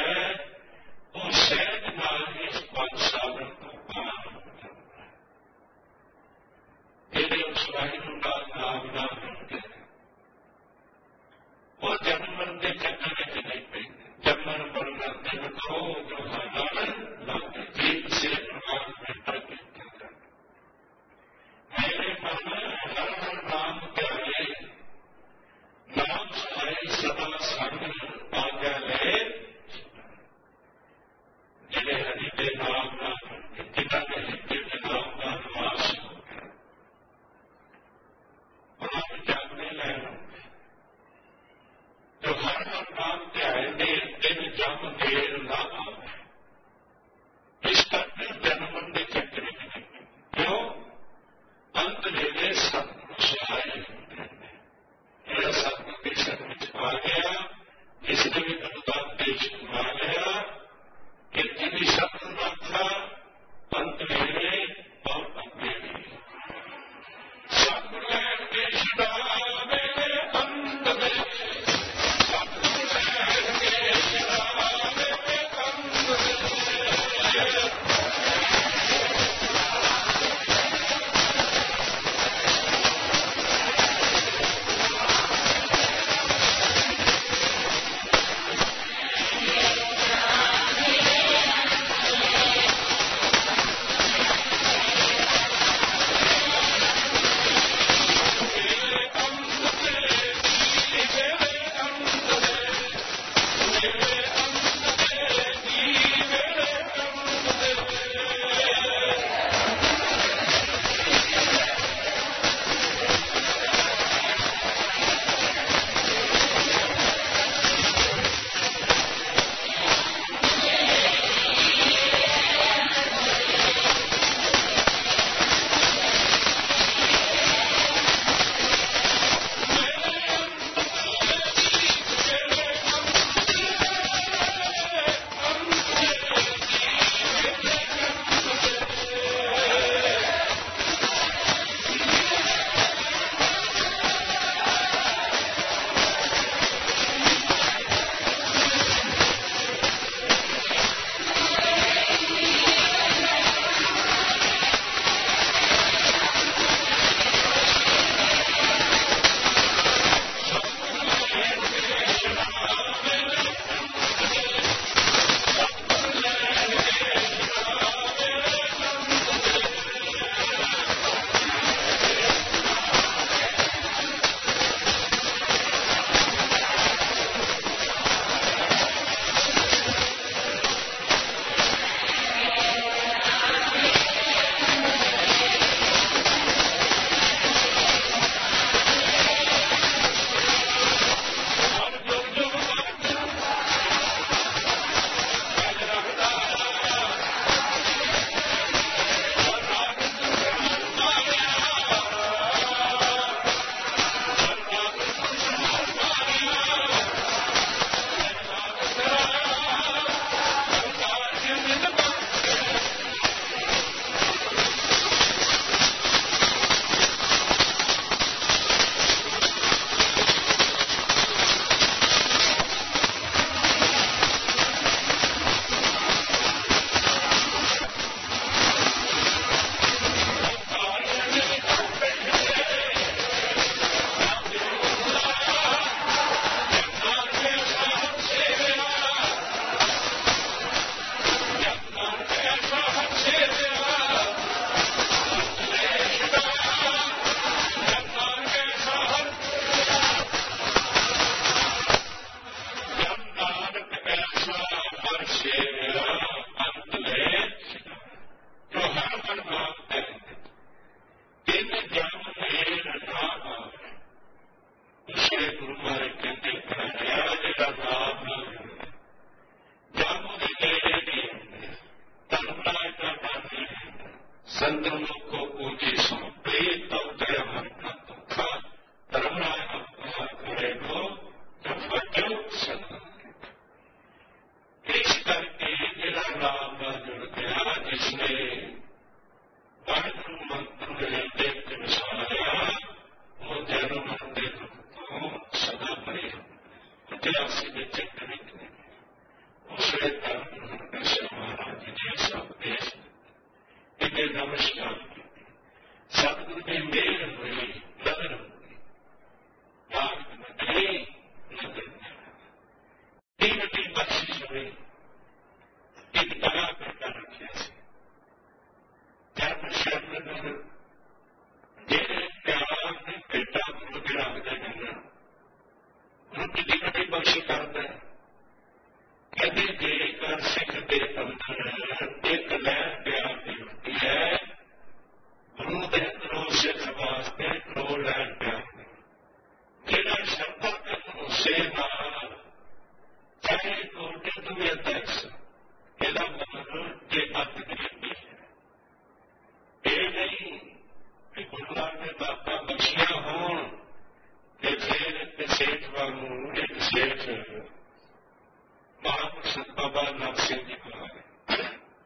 बंधनों को पूजी सौंपे तब दया मन का दुखा धर्मराय अपना करेगो तो फटो संग। इस करके जिला राम जुड़ गया जिसने वर्णन मंत्र में देख विसाया वो जन्म मंदिर को सदा पड़े इतिहास में चक्कर उसने धर्म से महाराज जी सब देश इन्हें नमस्कार सदगुरु की मेल हुई नजर हुई मार्ग में गई नजर तीन तीन बख्शिश हुई एक दगा करता रखिया से धर्म शब्द जेरे प्यार ने बेटा गुरु के रखते हैं उनकी जीवन बख्श करता है कभी देकर सिख के अंदर एक लहर प्यार की होती है गुरु के अंदरों सिख वास्ते करो लहर प्यार जेड़ा श्रद्धा कर उसे नाल चाहे कोटे तुम्हें अध्यक्ष ਇਹਦਾ ਮਤਲਬ ਕਿ ਅੱਤ ਗਰੀਬੀ ਹੈ ਇਹ ਨਹੀਂ ਕਿ ਗੁਰੂਆਂ ਨੇ ਦਾਤਾਂ ਬਖਸ਼ੀਆਂ ਹੋਣ ਤੇ ਫਿਰ ਇੱਕ ਸੇਠ ਵਾਂਗੂ ਇੱਕ ਸੇਠ ਮਹਾਂਪੁਰਸ਼ ਬਾਬਾ ਨਾਨਕ ਸਿੰਘ ਜੀ ਕੋਲ ਆਏ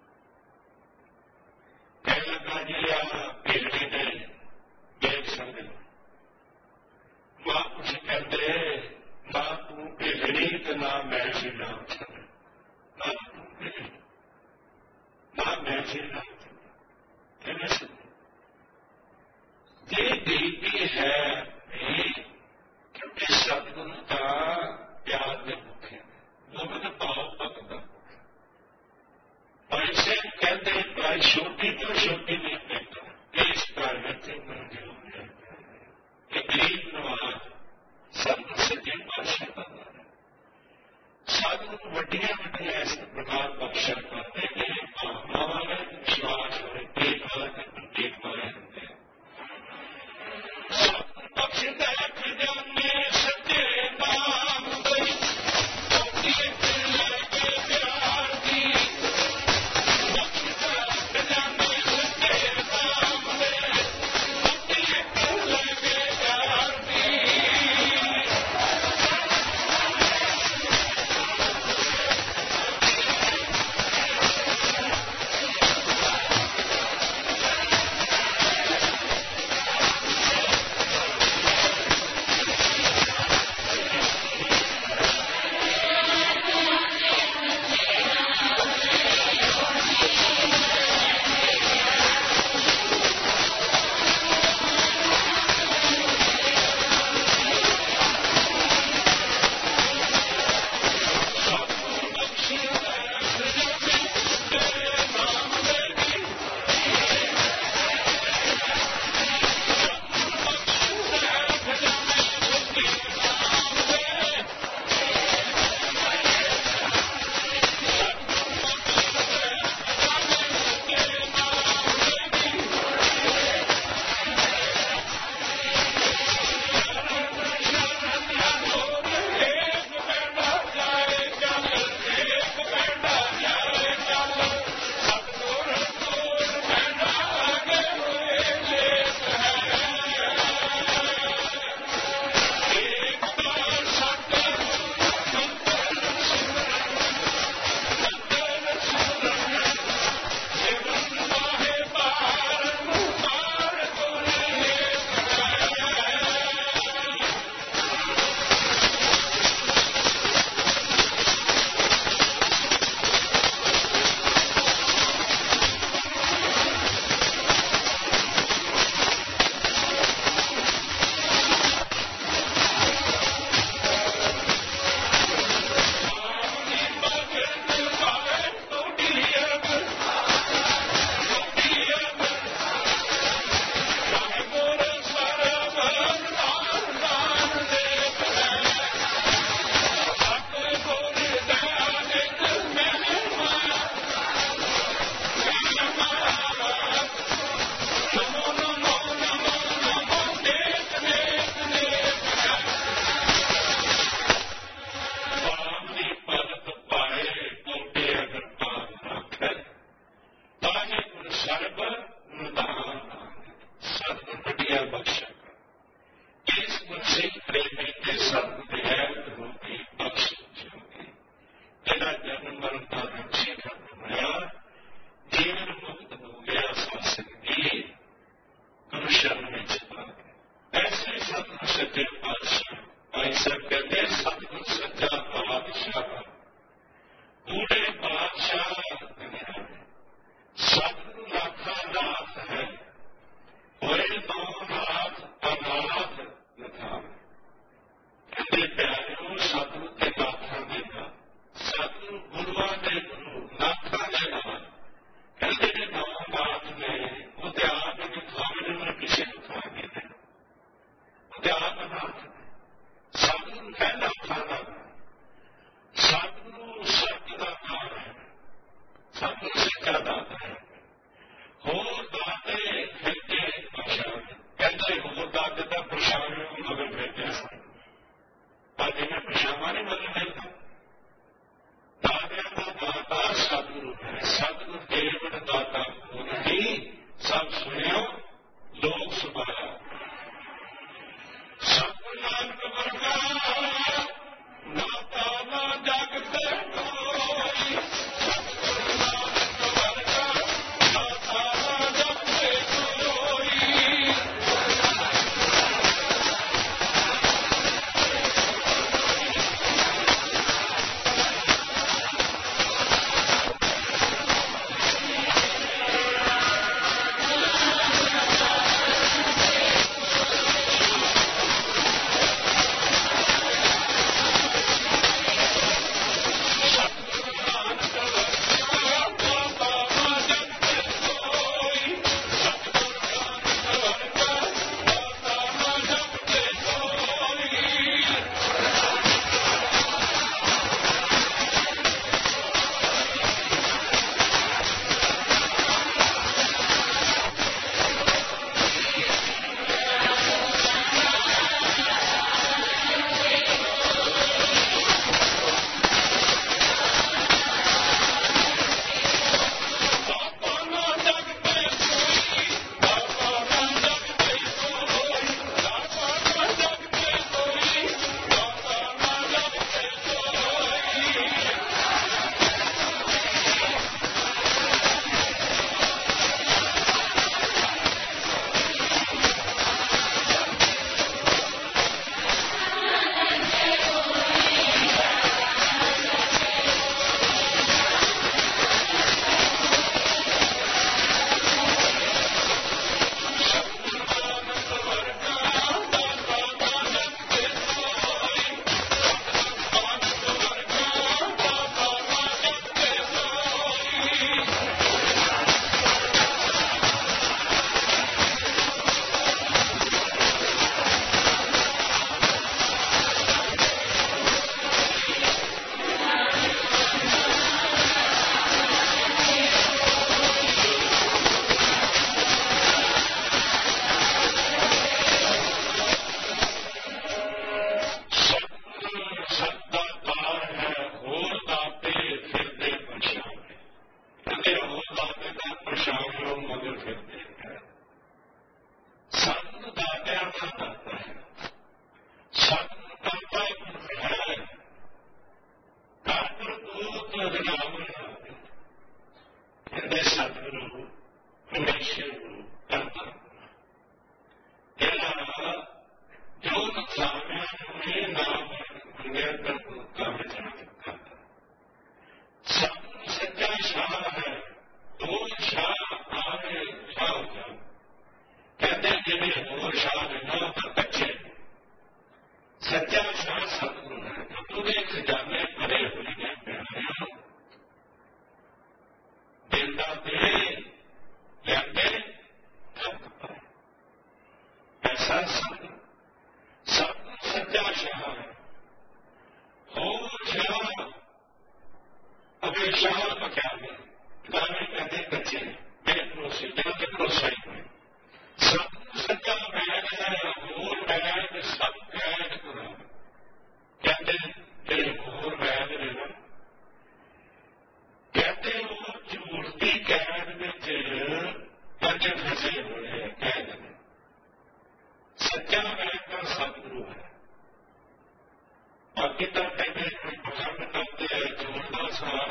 ਕਹਿਣ ਲੱਗਾ ਜੀ ਆ ਪੀੜੀ ਨੇ ਦੇਖ ਸੰਗਤ ਮਹਾਂਪੁਰਸ਼ ਕਹਿੰਦੇ ਨਾ ਤੂੰ ਭੇਜਣੀ ਤੇ ਨਾ ਮੈਂ ਸੀ ਨਾਮ ਨਾ ना मैं ये देवी है क्योंकि सतगुरु का प्यार के मुख्य गोबिंद भाव भगत और इसे कहते हैं प्राय छोटी तो छोटी नहीं कहता इस कारण से गरीब नवाज सतगुरु सच्चे पातशाह का साधु वड्डियां वड्डियां इस प्रकार बख्शा करते हैं हमारा विश्वास और एक वाले एक वाले होते हैं बख्शता खजान में सच्चे नाम गई के प्यार की बख्शता खजान में सच्चे नाम गई के प्यार की ਜਨਮ ਮਰਨ ਦਾ ਰਕਸ਼ੀ ਖਤਮ ਹੋਇਆ, ਜੀਵਨ ਮੁਕਤ ਹੋ ਗਿਆ ਸਾਸਨ ਦੀ ਗੁਰੂ ਸ਼ਰਨ ਵਿੱਚ ਪਾ ਕੇ। ਐਸੇ ਸਤਿਗੁਰ ਸੱਚੇ ਪਾਤਸ਼ਾਹ ਭਾਈ ਸਾਹਿਬ ਕਹਿੰਦੇ ਸਤਿਗੁਰ ਸੱਚਾ ਪਾਤਸ਼ਾਹ ਬੂढ़े बादशाह सतगुरु लाखा नाथ है, होए तो नाथ अनाथ लथावे। कहते प्यारों सतगुरु के नाथा के नाथ, सतगुरु गुरुआ के गुरु नाथा के नाथ, कहते ने नौ नाथ ने उते आप दिखावे ने किसी दिखावे ने उते आप नाथ सतगुरु है नाथा का। सतगुरु सत्य का नाम है, सतगुरु सच्चा दाता है। होर दाते फिरते पछाण, कहते होर दाते का पछाण मगर फिरते सन, पर जिन्हें पछावा नहीं मगर फिरता। दातिया का दाता सतगुरु है, सतगुरु केवल दाता को नहीं, सब सुनियो लोग सुभाया। सतगुरु नानक वर्गा नाता ना जागते कोई, सतगुरु नानक वर्गा नाता ना जागते कोई। ਬਾਕੀ ਤਾਂ ਕਹਿੰਦੇ ਕੋਈ ਪਸੰਦ ਕਰਦੇ ਹੈ ਜੋਰ ਦਾ ਸਵਾਲ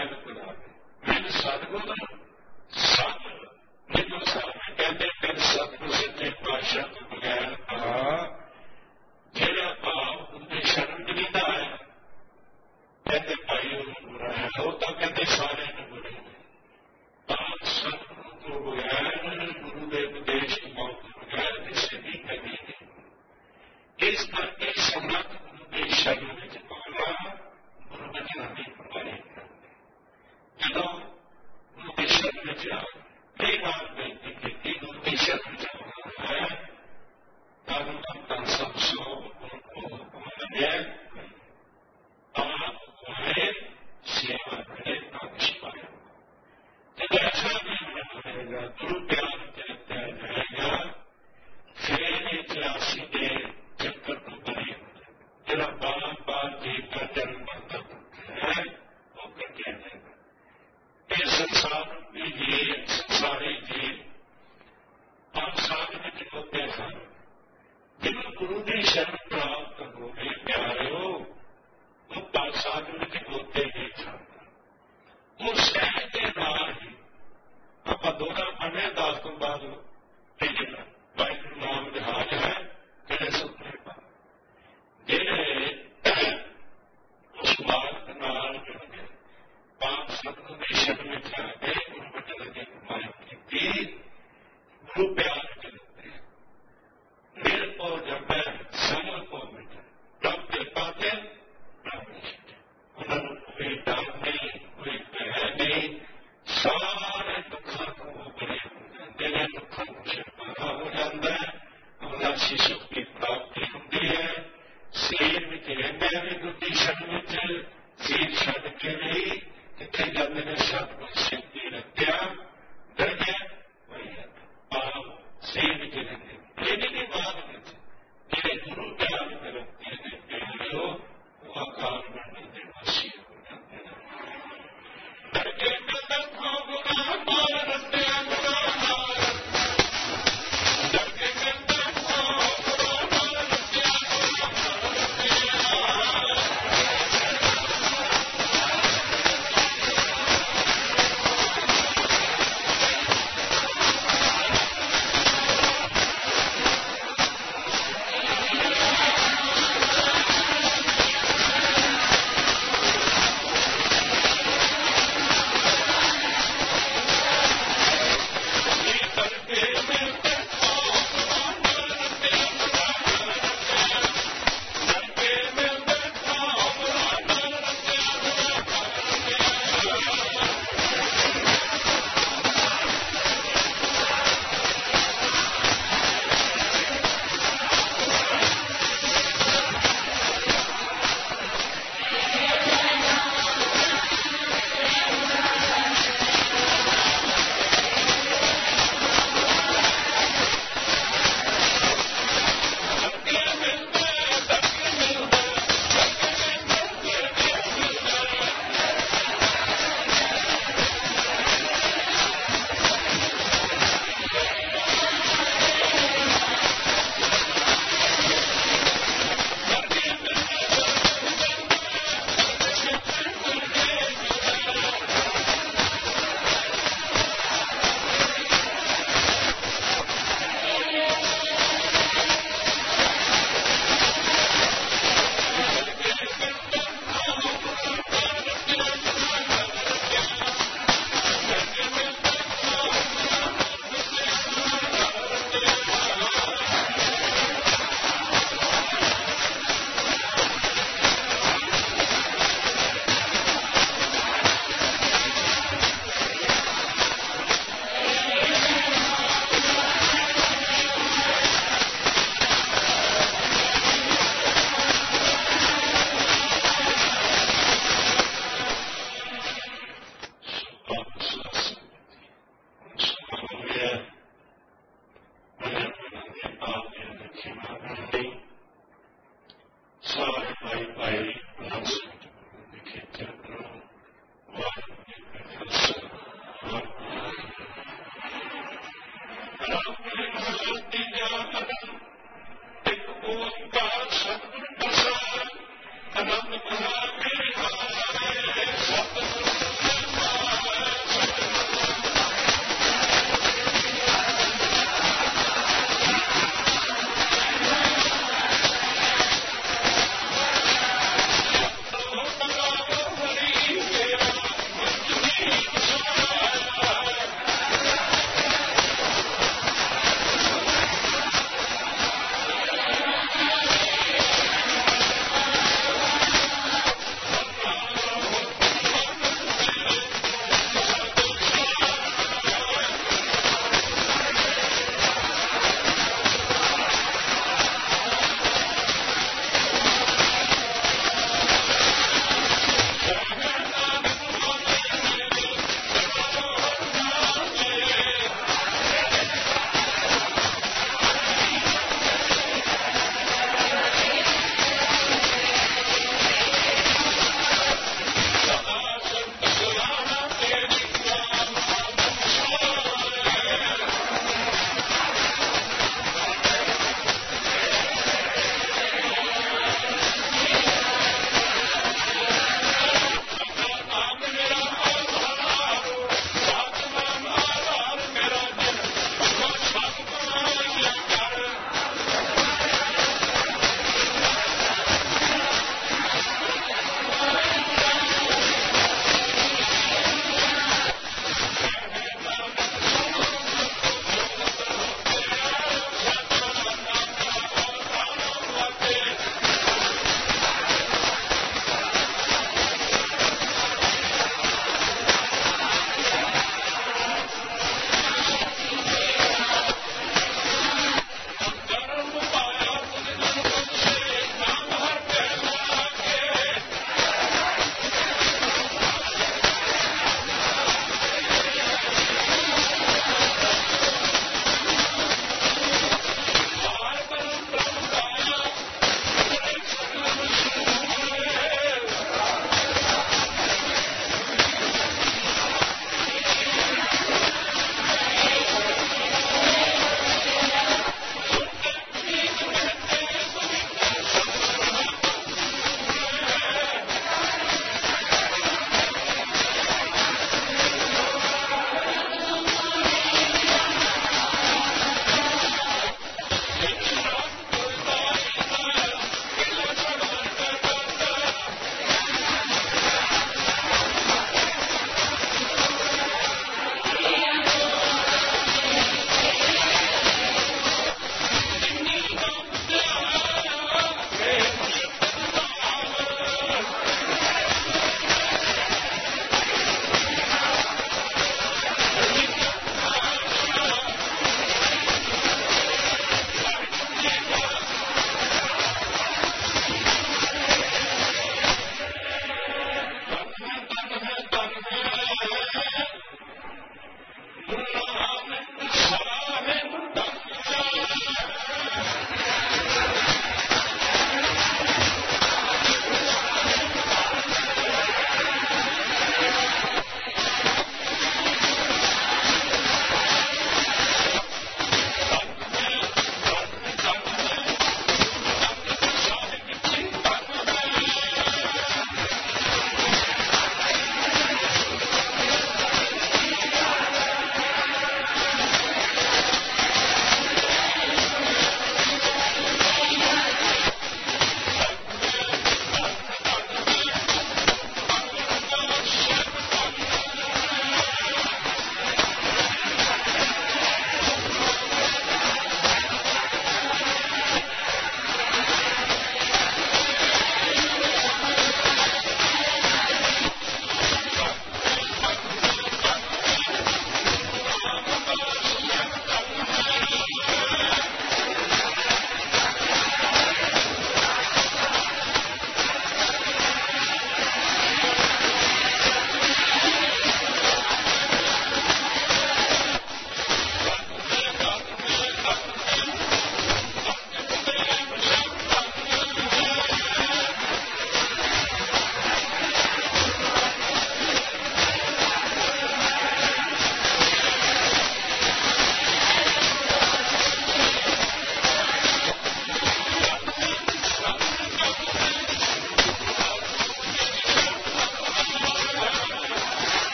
मैन खुदा मैन सतगुर सत निगम साहब कहते फिर सतगुर सच्चे पातशाह तो बगैर का ਜਿਹੜਾ ਭਾਵ ਉਹਦੇ ਸ਼ਰਨ ਚ ਨਹੀਂ ਆਇਆ कहते भाई वो बुरा है वो तो कहते सारे ने बुरे आप सतगुरु को बगैर गुरु के उपदेश को बगैर किसी भी कभी नहीं इस करके समर्थ गुरु के शरण में पाना गुरु बचना की प्रवाही जो गुरु के शरण में जा कई बार बेनती की गुरु के शरण में जाना है तब तक सब सो उनको आप सेवा करे शिवाय जब ऐसा भी रहेगा गुरु प्यार करता रहेगा फिर इतिहासी के चक्कर को बने जरा बार बार जीव का जन्म बनता है वो कट जाएगा ये संसार में जीव संसारी जीव आप साथ में होते हैं जिन गुरु की शरण प्राप्त करोगे प्यारे हो वो पासाद में होते नहीं छाता वो शहर के नाल ही आप दोहरा पढ़ने दस तो बाद वाहिगुरू नाम जहाज है जेड़े सुपने पा जेड़े उस बात नाल जुड़ गए पाप सतगुरु की शरण में जाके गुरु बचन की कमाई की गुरु प्यार चलते मेरे को जब मैं समझ को मिटा तब के पाते उन्होंने कोई डर नहीं कोई भय नहीं सारे दुखों को बड़े जिन्हें दुखों को छुटकारा हो जाता है अपना शिशु की प्राप्ति होती है शरीर में रहने भी दुखी शरण में शरीर छड़ के नहीं कितने जाते हैं सब कुछ शक्ति रखा डर गया वही आप शरीर में रहने लेने की बात नहीं मेरे गुरु प्यार में रखते हैं हो वो आकार बनने देना सी डरके को गुना मार रस्ते गुना मार डरके को गुना मार रस्ते गुना मार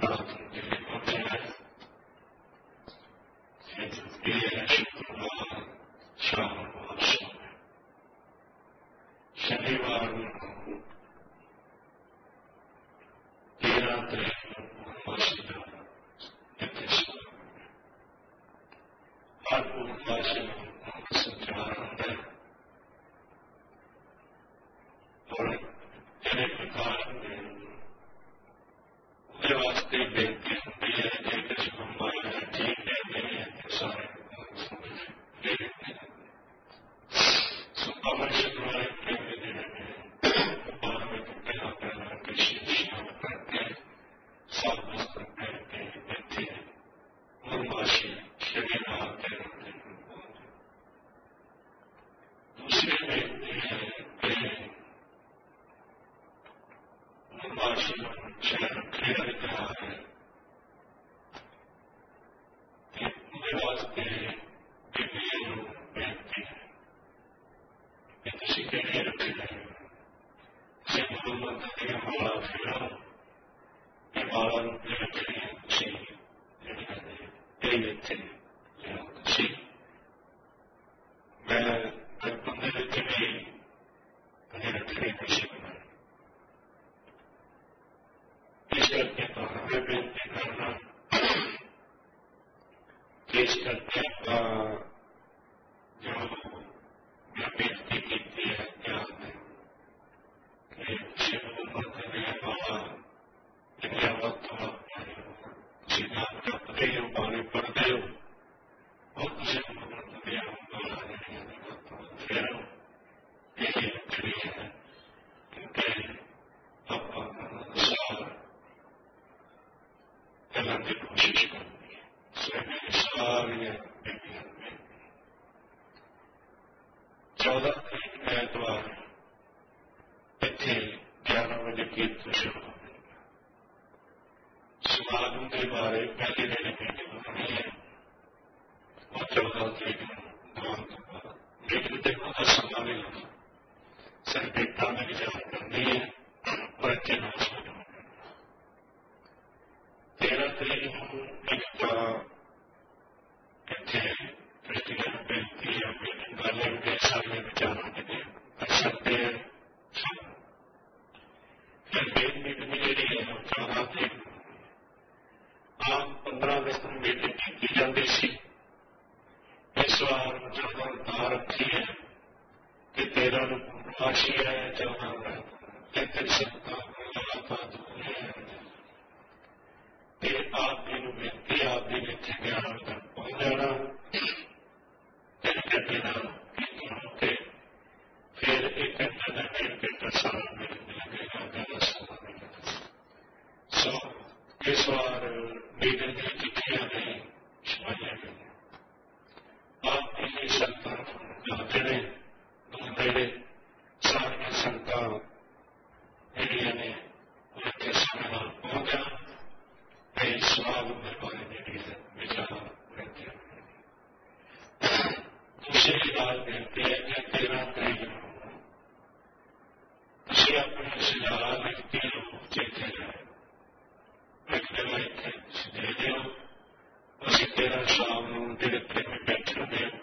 रात दिल्ली पहुंचे हैं। ये शुक्रवार शाम महोत्सव में शनिवार तेरह तारीख पूर्णमासी का हर पूर्णमासी में संचार है और इन्हें प्रकार उसके वास्ते बेनती होती है कि हमारे ठीक है नहीं है सारे अमर शुक्रवार के दिन बाद में पहला पहला कृषि शाम करके सात वस्त्र पहन के बैठे पूर्णमासी शरीर आते दूसरे बेनती है पूर्णमासी शहर खेल रहा है मेरे वास्ते बेनती है किसी के लिए रखे गए से मोहम्मद के हमारा फिरा हमारा रूप में रखे सी यही लेते सी मैं बंदे लेते भी उन्हें रखने किसी को इस करके तो हमें बेनती करना इस करके जो मैं बेनती की है ध्यान में कि उम्र करने वाला इतना वक्त सीधा करते हो पानी पढ़ते हो और उसे उम्र करने वाला फिर यही खड़ी है क्योंकि आप करने की कोशिश करूंगी स्वयं सारी चौदह तारीख ऐतवार इतने ग्यारह बजे कीर्तन शुरू हो जाएगा। समागम के बारे पहले दिन मीटिंग होनी है और चौदह तारीख नाम के बाद मीटिंग के बाद समय नहीं होगा सिर्फ एकता में विचार करनी है और अच्छे अनाउंसमेंट होंगे। तेरह तारीख एकता इतने क्रिस्टियन बेनती है मीटिंग वाले के सामने विचारों के लिए कर सकते हैं। फिर मेन मीटिंग के लिए चौदह तारीख आम पंद्रह अगस्त में मीटिंग की जाती सी इस बार चौदह बता रखी है कि तेरह को पूर्णमासी है चौदह में लेकिन सप्ताह मुलाकात होनी है। ये आप भी बेनती आप भी इतने ग्यारह तक पहुंच जाना के फिर एक घंटा का डेढ़ घंटा सारा मिनट लगेगा गला सारा मिनट सो इस बार मीटिंग की तिथियां नहीं छुपाई गई आप इन्हीं संता जाते रहे ढूंढते रहे सारी संता मीडिया ने उनके समय पहुंचा समागम के बारे में विचार रहते दूसरी बात कहते हैं कि तेरह तारीख तुम अपने सुझाव लिखते हो चेते लिखते लिखते दे दो उसी तेरह शाम दिखते में बैठे हुए